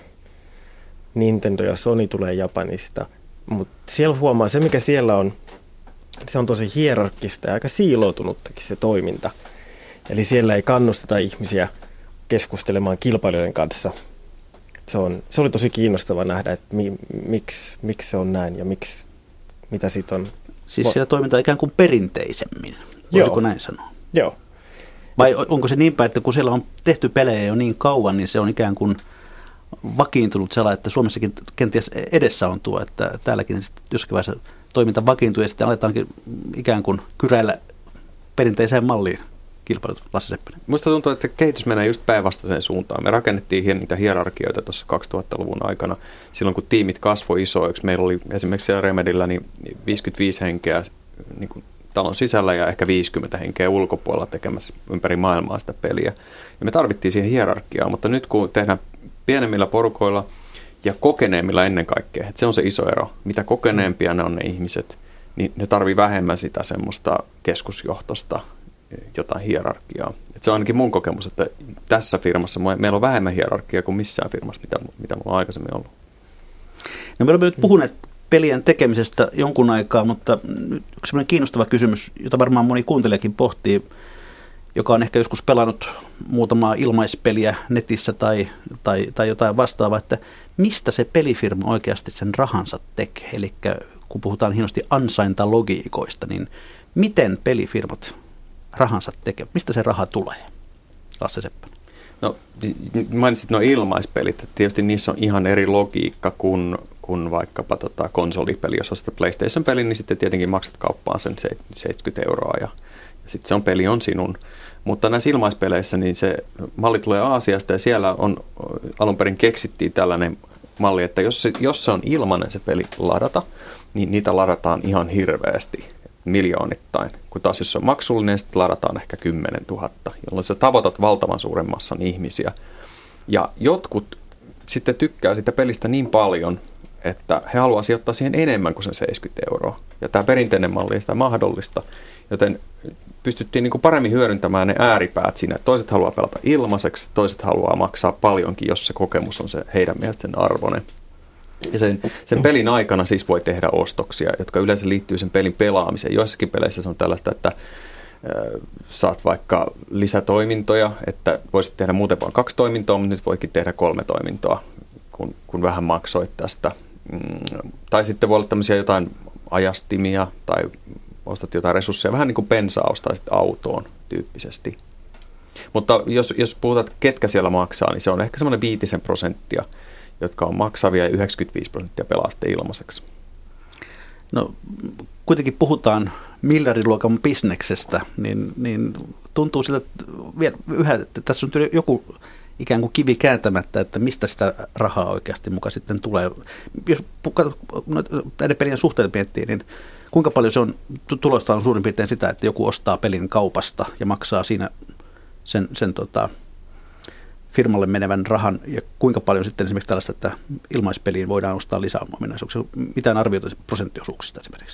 Nintendo ja Sony tulee Japanista, mutta siellä huomaa se, mikä siellä on, se on tosi hierarkkista ja aika siiloutunuttakin se toiminta. Eli siellä ei kannusteta ihmisiä keskustelemaan kilpailijoiden kanssa. Se oli tosi kiinnostava nähdä, että miksi se on näin ja mitä siitä on. Siis siellä toimintaa ikään kuin perinteisemmin, voisiko näin sanoa? Joo. Vai onko se niinpä, että kun siellä on tehty pelejä jo niin kauan, niin se on ikään kuin vakiintunut sellainen, että Suomessakin kenties edessä on tuo, että täälläkin jossakin vaiheessa toiminta vakiintuu ja sitten aletaankin ikään kuin kyräillä perinteiseen malliin kilpailut, Lasse Seppänen. Musta tuntuu, että kehitys menee just päinvastaiseen suuntaan. Me rakennettiin niitä hierarkioita tuossa 2000-luvun aikana, silloin kun tiimit kasvoi isoiksi. Meillä oli esimerkiksi siellä Remedillä niin 55 henkeä niin kuin talon sisällä ja ehkä 50 henkeä ulkopuolella tekemässä ympäri maailmaa sitä peliä. Ja me tarvittiin siihen hierarkiaa, mutta nyt kun tehdään pienemmillä porukoilla ja kokeneemmilla ennen kaikkea, että se on se iso ero. Mitä kokeneempia ne on ne ihmiset, niin ne tarvii vähemmän sitä semmoista keskusjohtosta jotain hierarkiaa. Et se on ainakin mun kokemus, että tässä firmassa meillä on vähemmän hierarkiaa kuin missään firmassa, mitä mulla on aikaisemmin ollut. No me olemme nyt puhuneet pelien tekemisestä jonkun aikaa, mutta nyt yksi sellainen kiinnostava kysymys, jota varmaan moni kuuntelijakin pohtii, joka on ehkä joskus pelannut muutamaa ilmaispeliä netissä tai jotain vastaavaa, että mistä se pelifirma oikeasti sen rahansa tekee. Eli kun puhutaan hienosti ansaintalogiikoista, niin miten pelifirmat rahansa tekevät? Mistä se raha tulee? Lasse Seppänen. No mainitsit nuo ilmaispelit, että tietysti niissä on ihan eri logiikka kuin vaikkapa konsolipeli. Jos ostat PlayStation-pelin, niin sitten tietenkin maksat kauppaan sen 70 € ja sitten se peli on sinun. Mutta näissä ilmaispeleissä niin se malli tulee Aasiasta ja siellä on alun perin keksittiin tällainen malli, että jos se on ilmainen se peli ladata, niin niitä ladataan ihan hirveästi, miljoonittain. Kun taas jos se on maksullinen, sitten ladataan ehkä 10 000, jolloin sä tavoitat valtavan suuren massan ihmisiä. Ja jotkut sitten tykkää sitä pelistä niin paljon, että he haluaa sijoittaa siihen enemmän kuin sen 70 €. Ja tämä perinteinen malli ei sitä mahdollista, joten pystyttiin niin kuin paremmin hyödyntämään ne ääripäät siinä. Toiset haluaa pelata ilmaiseksi, toiset haluaa maksaa paljonkin, jos se kokemus on se heidän mielestä sen arvoinen. Ja sen pelin aikana siis voi tehdä ostoksia, jotka yleensä liittyy sen pelin pelaamiseen. Joissakin peleissä se on tällaista, että saat vaikka lisätoimintoja, että voisit tehdä muuten vain 2 toimintoa, mutta nyt voikin tehdä 3 toimintoa, kun vähän maksoit tästä. Tai sitten voi olla tämmöisiä jotain ajastimia tai ostat jotain resursseja, vähän niin kuin bensaa ostaisit autoon tyyppisesti. Mutta jos puhutaan, että ketkä siellä maksaa, niin se on ehkä semmoinen 5%, jotka on maksavia ja 95% pelaa sitten ilmaiseksi. No kuitenkin puhutaan miljardiluokan bisneksestä, niin tuntuu siltä, että tässä on joku ikään kuin kivi kääntämättä, että mistä sitä rahaa oikeasti mukaan sitten tulee. Jos näiden pelien suhteet miettii, niin kuinka paljon se on, tulosta on suurin piirtein sitä, että joku ostaa pelin kaupasta ja maksaa siinä sen firmalle menevän rahan, ja kuinka paljon sitten esimerkiksi tällaista, että ilmaispeliin voidaan ostaa lisää ominaisuuksia. Mitään arvioita prosenttiosuuksista esimerkiksi?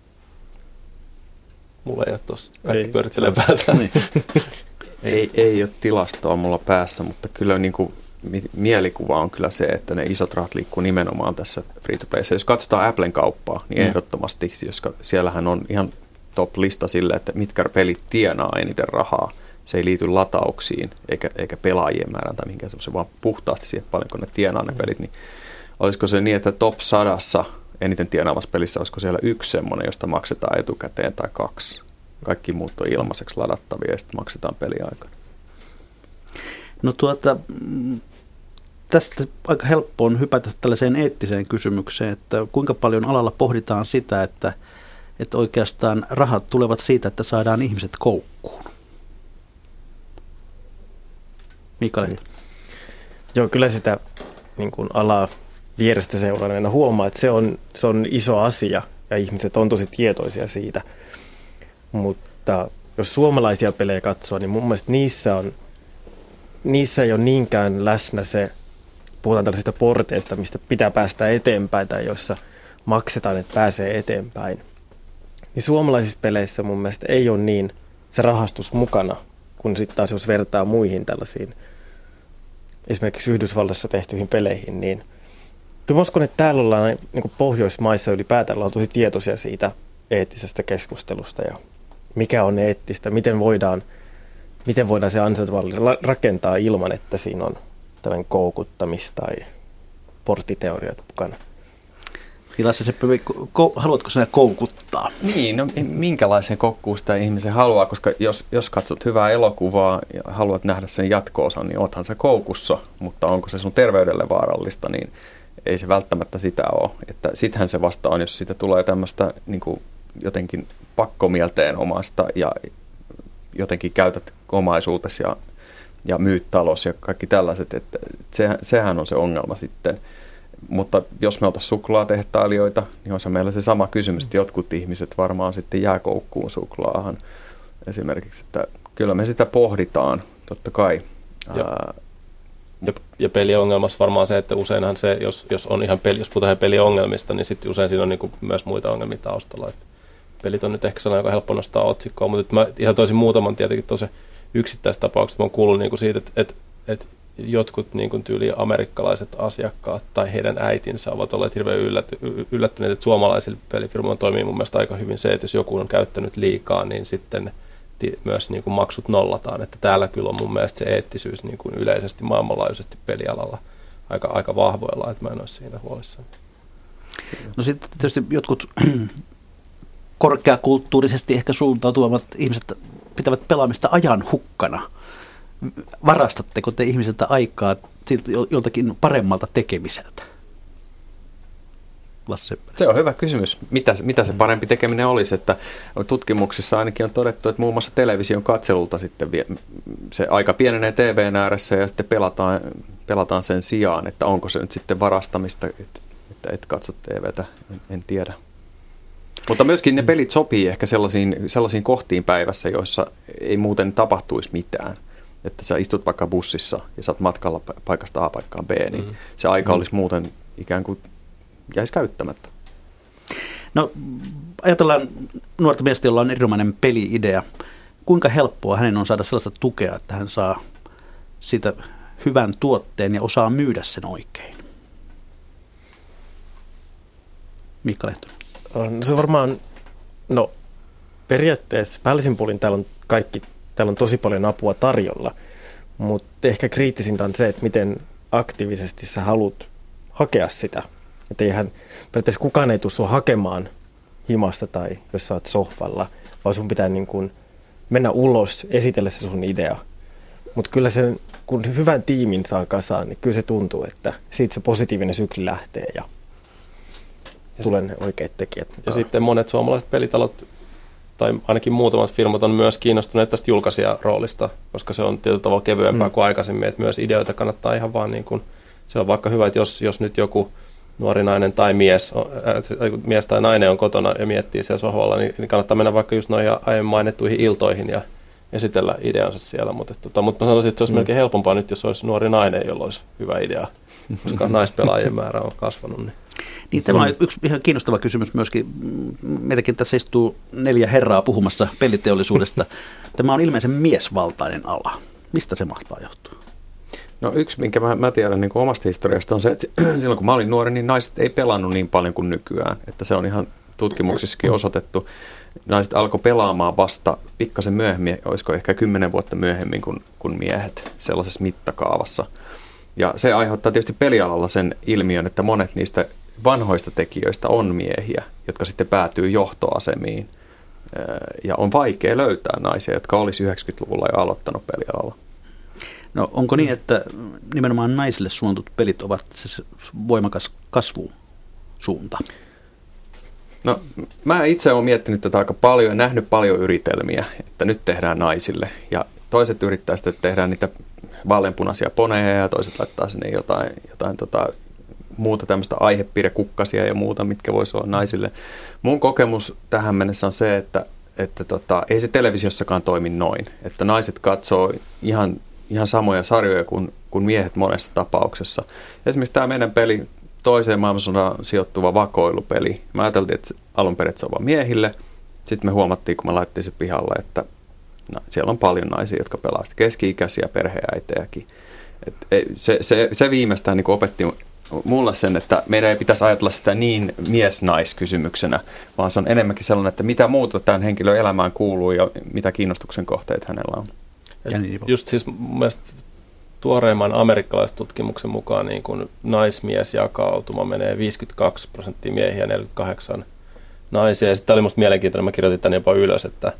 Mulla ei ole tuossa. Kaikki pyörittelee päätä. Ei ole tilastoa mulla päässä, mutta kyllä niin kuin mielikuva on kyllä se, että ne isot rahat liikkuu nimenomaan tässä free-to-playssä. Jos katsotaan Applen kauppaa, niin ehdottomasti, siellähän on ihan top-lista sille, että mitkä pelit tienaa eniten rahaa. Se ei liity latauksiin eikä pelaajien määrään tai mihinkään semmoisen, vaan puhtaasti siihen, paljonko ne tienaa ne pelit. Niin olisiko se niin, että top 100 eniten tienaavassa pelissä, olisiko siellä 1 semmoinen, josta maksetaan etukäteen tai 2? Kaikki muut on ilmaiseksi ladattavia ja sitten maksetaan peliaikana. No tästä aika helppo on hypätä tällaiseen eettiseen kysymykseen, että kuinka paljon alalla pohditaan sitä, että oikeastaan rahat tulevat siitä, että saadaan ihmiset koukkuun. Mikael. Joo, kyllä sitä niin kuin alaa vierestä seuranneena huomaa, että se on iso asia ja ihmiset on tosi tietoisia siitä. Mutta jos suomalaisia pelejä katsoo, niin mun mielestä niissä ei ole niinkään läsnä se puhutaan tällaisista porteista, mistä pitää päästä eteenpäin tai joissa maksetaan, että pääsee eteenpäin. Niin suomalaisissa peleissä mun mielestä ei ole niin se rahastus mukana, kun sitten taas jos vertaa muihin tällaisiin esimerkiksi Yhdysvalloissa tehtyihin peleihin, niin kyllä mä uskon, että täällä ollaan niin kuin Pohjoismaissa ylipäätään ollaan tosi tietoisia siitä eettisestä keskustelusta ja mikä on eettistä, miten voidaan se ansaintamalli rakentaa ilman, että siinä on tällainen koukuttamis- tai porttiteoriat mukana. Haluatko sinä koukuttaa? Niin, no minkälaisen kokkuun sitä ihmisen haluaa, koska jos katsot hyvää elokuvaa ja haluat nähdä sen jatko-osan, niin oothan se koukussa, mutta onko se sun terveydelle vaarallista, niin ei se välttämättä sitä ole. Että sittenhän se vasta on, jos siitä tulee tämmöistä niin kuin jotenkin pakkomielteen omasta ja jotenkin käytät omaisuutesi ja myyt talos ja kaikki tällaiset, että sehän on se ongelma sitten. Mutta jos me oltaisiin suklaatehtailijoita, niin on se meillä se sama kysymys, että jotkut ihmiset varmaan sitten jää koukkuun suklaahan esimerkiksi, että kyllä me sitä pohditaan, totta kai. Ja peliongelmassa varmaan se, että useinhan se, jos on ihan jos puhutaan peliongelmista, niin sitten usein siinä on niin kuin myös muita ongelmia taustalla. Pelit on nyt ehkä sellainen, joka on helppo nostaa otsikkoa, mutta mä ihan toisin muutaman tietenkin tosi yksittäistapaukset. Mä oon kuullut niin kuin siitä, että jotkut niin kuin tyyliin amerikkalaiset asiakkaat tai heidän äitinsä ovat olleet hirveän yllättyneet, että suomalaisilla pelifirmoilla toimii mun mielestä aika hyvin se, että jos joku on käyttänyt liikaa, niin sitten myös niin kuin maksut nollataan. Että täällä kyllä on mun mielestä se eettisyys niin kuin yleisesti maailmanlaajuisesti pelialalla aika vahvoilla, että mä en ole siinä huolissani. No sitten tietysti jotkut korkeakulttuurisesti ehkä suuntautuvat ihmiset pitävät pelaamista ajan hukkana. Varastatteko te ihmiseltä aikaa joltakin paremmalta tekemiseltä? Lasse. Se on hyvä kysymys. Mitä se parempi tekeminen olisi? Että tutkimuksissa ainakin on todettu, että muun muassa television katselulta sitten se aika pienenee TV:n ääressä ja sitten pelataan sen sijaan, että onko se nyt sitten varastamista, että et katso TVtä, en tiedä. Mutta myöskin ne pelit sopii ehkä sellaisiin kohtiin päivässä, joissa ei muuten tapahtuisi mitään. Että sä istut vaikka bussissa ja sä oot matkalla paikasta A paikkaan B, niin se aika olisi muuten ikään kuin jäisi käyttämättä. No ajatellaan nuorta miestä, jolla on erinomainen peli-idea. Kuinka helppoa hänen on saada sellaista tukea, että hän saa siitä hyvän tuotteen ja osaa myydä sen oikein? Mikka Lehtonen. Se varmaan, periaatteessa päällisin puolin täällä on tosi paljon apua tarjolla, mutta ehkä kriittisintä on se, että miten aktiivisesti sä haluat hakea sitä. Että eihän periaatteessa kukaan ei tule sua hakemaan himasta tai jos sä oot sohvalla, vaan sun pitää niin kuin mennä ulos, esitellä se sun idea. Mutta kyllä se, kun hyvän tiimin saa kasaan, niin kyllä se tuntuu, että siitä se positiivinen sykli lähtee ja tulee ne oikeat tekijät mukaan. Ja sitten monet suomalaiset pelitalot tai ainakin muutamat firmat on myös kiinnostuneet tästä julkaisijaroolista, koska se on tietyllä tavalla kevyempää kuin aikaisemmin, että myös ideoita kannattaa ihan vaan niin kuin, se on vaikka hyvä, että jos nyt joku nuori nainen tai mies tai nainen on kotona ja miettii siellä sohvalla, niin kannattaa mennä vaikka just noihin aiemmin mainittuihin iltoihin ja esitellä ideansa siellä, mutta mä sanoisin, että se olisi melkein helpompaa nyt, jos olisi nuori nainen, jolla olisi hyvä idea, koska naispelaajien määrä on kasvanut. Niin, tämä on yksi ihan kiinnostava kysymys myöskin. Meitäkin tässä istuu 4 herraa puhumassa peliteollisuudesta. Tämä on ilmeisen miesvaltainen ala. Mistä se mahtaa johtua? No yksi, minkä mä tiedän niin kuin omasta historiasta, on se, että silloin kun mä olin nuori, niin naiset ei pelannut niin paljon kuin nykyään. Että se on ihan tutkimuksissakin osoitettu. Naiset alkoi pelaamaan vasta pikkasen myöhemmin, olisiko ehkä 10 vuotta myöhemmin kuin miehet sellaisessa mittakaavassa. Ja se aiheuttaa tietysti pelialalla sen ilmiön, että monet niistä vanhoista tekijöistä on miehiä, jotka sitten päätyy johtoasemiin. Ja on vaikea löytää naisia, jotka olisi 90-luvulla jo aloittanut pelialalla. No onko niin, että nimenomaan naisille suunnatut pelit ovat se voimakas kasvusuunta? No mä itse olen miettinyt tätä aika paljon ja nähnyt paljon yritelmiä, että nyt tehdään naisille. Ja toiset yrittää sitten, että tehdään niitä vaaleanpunaisia poneja ja toiset laittaa sinne jotain muuta tämmöistä aihepiirekukkasia ja muuta, mitkä voisi olla naisille. Mun kokemus tähän mennessä on se, että ei se televisiossakaan toimi noin. Että naiset katsoo ihan samoja sarjoja kuin kuin miehet monessa tapauksessa. Esimerkiksi tämä meidän peli, toiseen maailmansodan sijoittuva vakoilupeli. Me ajateltiin, että alun perin se on vain miehille. Sitten me huomattiin, kun me laittiin se pihalle, että siellä on paljon naisia, jotka pelaavat, keski-ikäisiä perheäitejäkin. Se viimeistään niin opetti mulle sen, että meidän ei pitäisi ajatella sitä niin mies-naiskysymyksenä, vaan se on enemmänkin sellainen, että mitä muuta tämän henkilön elämään kuuluu ja mitä kiinnostuksen kohteet hänellä on. Just siis mun mielestä tuoreimman amerikkalaistutkimuksen mukaan niin kun naismies-jakautuma menee 52% miehiä, 48% naisia. Ja sitten oli musta mielenkiintoinen, mä kirjoitin tämän jopa ylös, että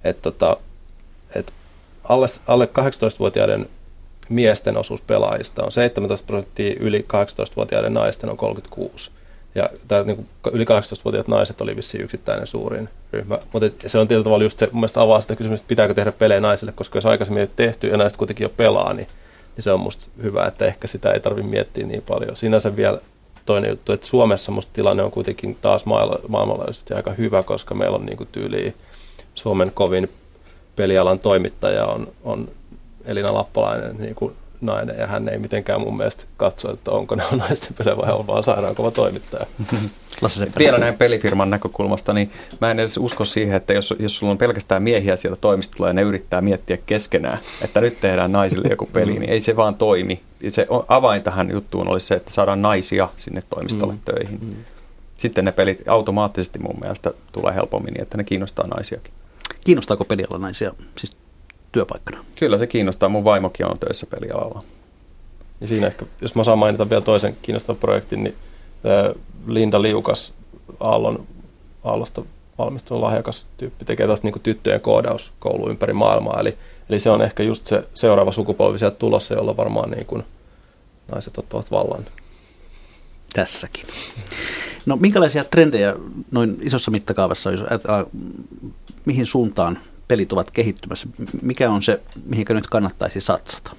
alle 18-vuotiaiden miesten osuus pelaajista on 17%, yli 18-vuotiaiden naisten on 36%. Ja niin yli 18-vuotiaat naiset oli vissiin yksittäinen suurin ryhmä. Mutta se on tietyllä tavalla just se, mun mielestä avaa sitä kysymystä, että pitääkö tehdä pelejä naisille, koska jos aikaisemmin ei tehty ja naiset kuitenkin jo pelaa, niin se on musta hyvä, että ehkä sitä ei tarvitse miettiä niin paljon. Sinänsä vielä toinen juttu, että Suomessa musta tilanne on kuitenkin taas maailmanlaajuisesti aika hyvä, koska meillä on niin kuin tyyliin Suomen kovin pelialan toimittaja on Elina Lappalainen niin kuin nainen, ja hän ei mitenkään mun mielestä katso, että onko ne on naisten pelejä vai on vaan sairaan kova toimittaja. Vielä näin pelifirman näkökulmasta, niin mä en edes usko siihen, että jos sulla on pelkästään miehiä siellä toimistolla ja ne yrittää miettiä keskenään, että nyt tehdään naisille joku peli, niin ei se vaan toimi. Se avain tähän juttuun olisi se, että saadaan naisia sinne toimistolle töihin. Sitten ne pelit automaattisesti mun mielestä tulee helpommin niin, että ne kiinnostaa naisiakin. Kiinnostaako pelialalla naisia siis työpaikkana? Kyllä se kiinnostaa. Mun vaimokin on töissä pelialalla. Ja siinä ehkä, jos mä saan mainita vielä toisen kiinnostavan projektin, niin Linda Liukas Aallosta valmistunut lahjakas tyyppi tekee taas niin kuin tyttöjen koodauskoulu ympäri maailmaa. Eli se on ehkä just se seuraava sukupolvi sieltä tulossa, jolla varmaan niin kuin naiset ottavat vallan. Tässäkin. No minkälaisia trendejä noin isossa mittakaavassa, jos mihin suuntaan pelit ovat kehittymässä? Mikä on se, mihinkä nyt kannattaisi satsata?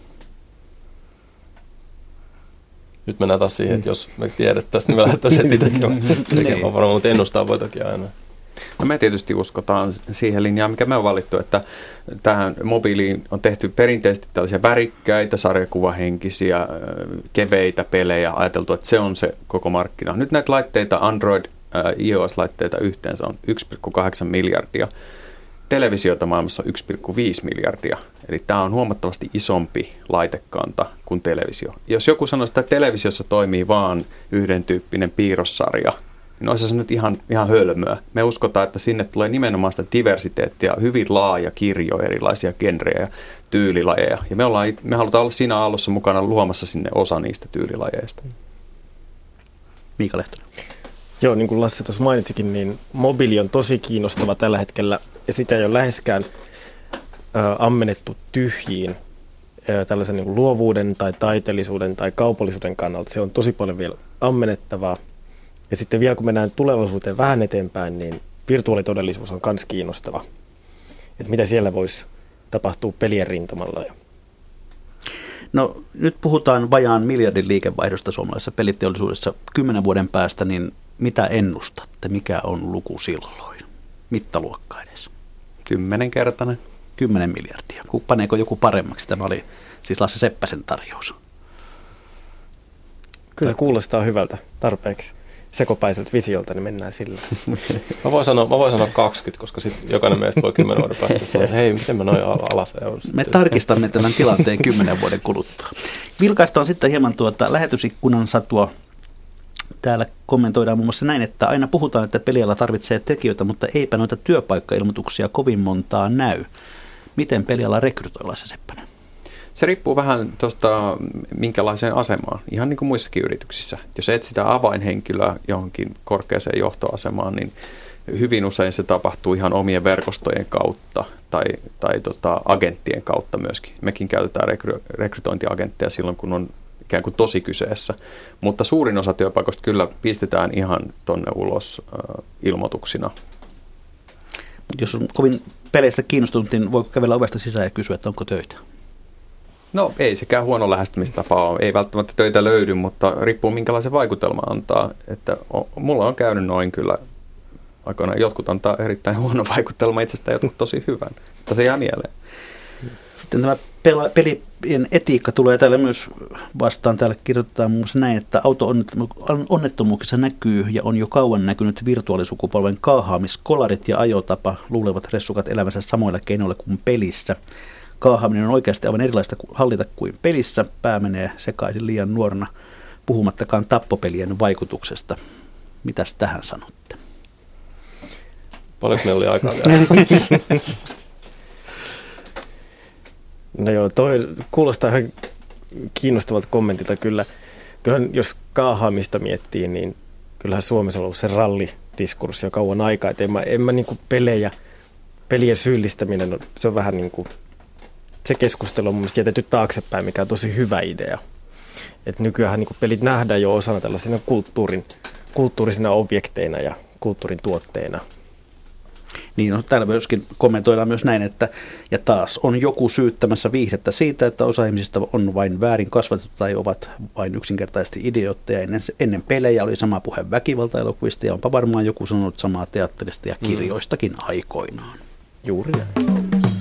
Nyt mennään taas siihen, että jos me tiedettäisiin, niin me lähdettäisiin itsekin tekemään varmaan, mutta ennustaa voi toki aina. No me tietysti uskotaan siihen linjaan, mikä me on valittu, että tähän mobiiliin on tehty perinteisesti tällaisia värikkäitä, sarjakuvahenkisiä, keveitä pelejä, ajateltu, että se on se koko markkina. Nyt näitä laitteita, Android, iOS-laitteita yhteensä on 1,8 miljardia. Televisiota maailmassa 1,5 miljardia. Eli tämä on huomattavasti isompi laitekanta kuin televisio. Jos joku sanoo, että televisiossa toimii vaan yhden tyyppinen piirrossarja, niin olisi se nyt ihan hölmöä. Me uskotaan, että sinne tulee nimenomaan sitä diversiteettia, hyvin laaja kirjo erilaisia genrejä ja tyylilajeja. Ja me halutaan olla siinä aallossa mukana luomassa sinne osa niistä tyylilajeista. Miika Lehtonen. Joo, niin kuin Lasse tuossa mainitsikin, niin mobiili on tosi kiinnostava tällä hetkellä, ja sitä ei ole läheskään ammennettu tyhjiin tällaisen niin kuin luovuuden tai taiteellisuuden tai kaupallisuuden kannalta. Se on tosi paljon vielä ammennettavaa. Ja sitten vielä kun mennään tulevaisuuteen vähän eteenpäin, niin virtuaalitodellisuus on myös kiinnostava. Että mitä siellä voisi tapahtua pelien rintamalla. No nyt puhutaan vajaan miljardin liikevaihdosta suomalaisessa peliteollisuudessa 10 vuoden päästä, niin mitä ennustatte? Mikä on luku silloin? Mittaluokka edes. 10-kertainen. 10 miljardia. Paneeko joku paremmaksi? Tämä oli siis Lasse Seppäsen tarjous. Kyllä se kuulostaa hyvältä tarpeeksi sekopäiseltä visiolta, niin mennään sillä. Mä voin sanoa 20, koska sitten jokainen meistä voi 10 vuoden päästä sanoa, että hei, miten mä noin alas. Me tarkistamme tämän tilanteen 10 vuoden kuluttua. Vilkaistaan sitten hieman lähetysikkunan satua. Täällä kommentoidaan muun muassa näin, että aina puhutaan, että peliala tarvitsee tekijöitä, mutta eipä noita työpaikkailmoituksia kovin montaa näy. Miten peliala rekrytoi, Lasse Seppänen? Se riippuu vähän tuosta minkälaiseen asemaan, ihan niin kuin muissakin yrityksissä. Jos etsitään avainhenkilöä johonkin korkeaseen johtoasemaan, niin hyvin usein se tapahtuu ihan omien verkostojen kautta tai agenttien kautta myöskin. Mekin käytetään rekrytointiagentteja silloin, kun on ikään kuin tosi kyseessä, mutta suurin osa työpaikoista kyllä pistetään ihan tonne ulos ilmoituksina. Jos on kovin peleistä kiinnostunut, niin voiko kävellä ovesta sisään ja kysyä, että onko töitä? No ei sekään huono lähestymistapa ole. Ei välttämättä töitä löydy, mutta riippuu minkälaisen vaikutelma antaa. Että mulla on käynyt noin kyllä aikoinaan. Jotkut antaa erittäin huono vaikutelma itsestään, jotkut tosi hyvän. Mutta se jää mieleen. Sitten tämä pelien etiikka tulee täällä myös vastaan. Täällä kirjoitetaan muun muassa näin, että auto-onnettomuuksissa näkyy ja on jo kauan näkynyt virtuaaalisukupolven kaahaamiskolarit ja ajotapa. Luulevat ressukat elämänsä samoilla keinoilla kuin pelissä. Kaahaaminen on oikeasti aivan erilaista hallita kuin pelissä. Pää menee sekaisin liian nuorena, puhumattakaan tappopelien vaikutuksesta. Mitäs tähän sanotte? Paljonko meillä oli aikaa vielä? No joo, toi kuulostaa ihan kiinnostavalta kommentilta kyllä. Kyllähän jos kaahaamista miettii, niin kyllähän Suomessa on ollut se rallidiskurssi jo kauan aikaa. Et en mä niinku pelien syyllistäminen, se on vähän niin kuin, se keskustelu on mun mielestä jätetty taaksepäin, mikä on tosi hyvä idea. Et nykyään niinku pelit nähdään jo osana tällaisina kulttuurisina objekteina ja kulttuurin tuotteina. Niin, no, täällä myöskin kommentoidaan myös näin, että ja taas on joku syyttämässä viihdettä siitä, että osa ihmisistä on vain väärin kasvatettu tai ovat vain yksinkertaisesti idiootteja. Ennen pelejä oli sama puhe väkivaltaelokuvista ja onpa varmaan joku sanonut samaa teatterista ja kirjoistakin aikoinaan. Juuri näin.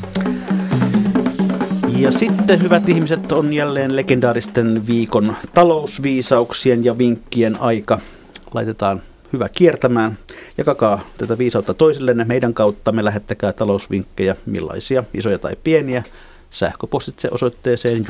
Ja sitten, hyvät ihmiset, on jälleen legendaaristen viikon talousviisauksien ja vinkkien aika. Laitetaan hyvä kiertämään. Jakakaa tätä viisautta toisillenne meidän kautta. Me lähettäkää talousvinkkejä, millaisia, isoja tai pieniä. Sähköpostitse osoitteeseen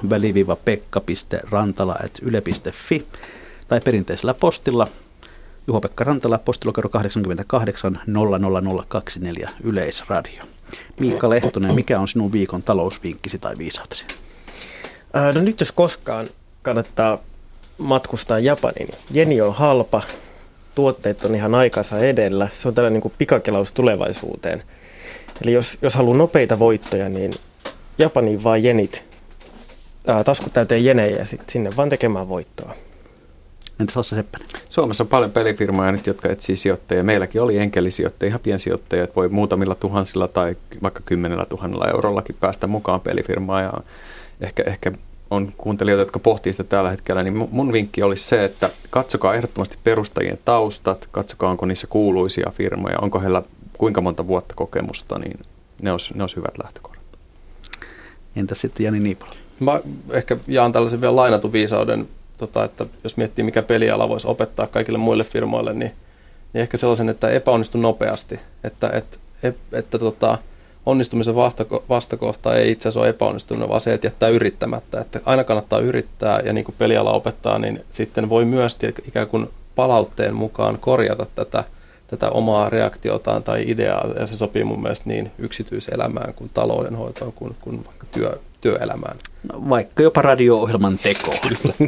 juho-pekka.rantala@yle.fi tai perinteisellä postilla Juho-Pekka Rantala, postilokero 88 00024 Yleisradio. Miikka Lehtonen, mikä on sinun viikon talousvinkkisi tai viisautesi? No nyt jos koskaan kannattaa matkustaa Japaniin. Jeni on halpa, tuotteet on ihan aikansa edellä. Se on tällainen niin kuin pikakelaus tulevaisuuteen. Eli jos haluaa nopeita voittoja, niin Japaniin vaan jenit, taskut täyteen jenejä ja sitten sinne vaan tekemään voittoa. Entäs Lasse Seppänen? Suomessa on paljon pelifirmoja nyt, jotka etsii sijoittajia. Meilläkin oli enkelisijoittajia, ihan piensijoittajia, että voi muutamilla tuhansilla tai vaikka 10 000 eurollakin päästä mukaan pelifirmaan. Ja ehkä on kuuntelijoita, jotka pohtii sitä tällä hetkellä, niin mun vinkki olisi se, että katsokaa ehdottomasti perustajien taustat, katsokaa onko niissä kuuluisia firmoja, onko heillä kuinka monta vuotta kokemusta, niin ne olisi hyvät lähtökohdat. Entäs sitten Jani Niipola? Mä ehkä jaan tällaisen vielä lainatun viisauden, että jos miettii mikä peliala voisi opettaa kaikille muille firmoille, niin ehkä sellaisen, että epäonnistu nopeasti, että onnistumisen vastakohta ei itse asiassa ole epäonnistuminen, vaan se, että jättää yrittämättä. Että aina kannattaa yrittää ja niin kuin peliala opettaa, niin sitten voi myös ikään kuin palautteen mukaan korjata tätä omaa reaktiotaan tai ideaa. Ja se sopii mun mielestä niin yksityiselämään kuin taloudenhoitoon kuin vaikka työelämään. No, vaikka jopa radio-ohjelman tekoon.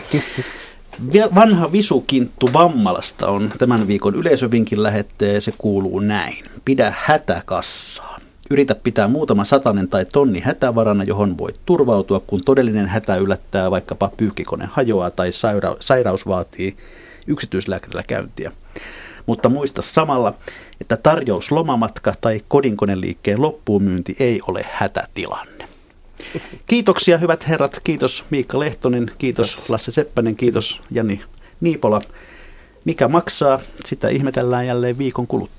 Vanha visukinttu Vammalasta on tämän viikon yleisövinkin lähetteen. Se kuuluu näin. Pidä hätäkassaa. Yritä pitää muutama satanen tai tonni hätävarana, johon voit turvautua, kun todellinen hätä yllättää, vaikkapa pyykkikone hajoaa tai sairaus vaatii yksityislääkärillä käyntiä. Mutta muista samalla, että tarjous lomamatka tai kodinkoneliikkeen loppuunmyynti ei ole hätätilanne. Kiitoksia hyvät herrat, kiitos Miikka Lehtonen, kiitos Lasse Seppänen, kiitos Jani Niipola. Mikä maksaa, sitä ihmetellään jälleen viikon kuluttua.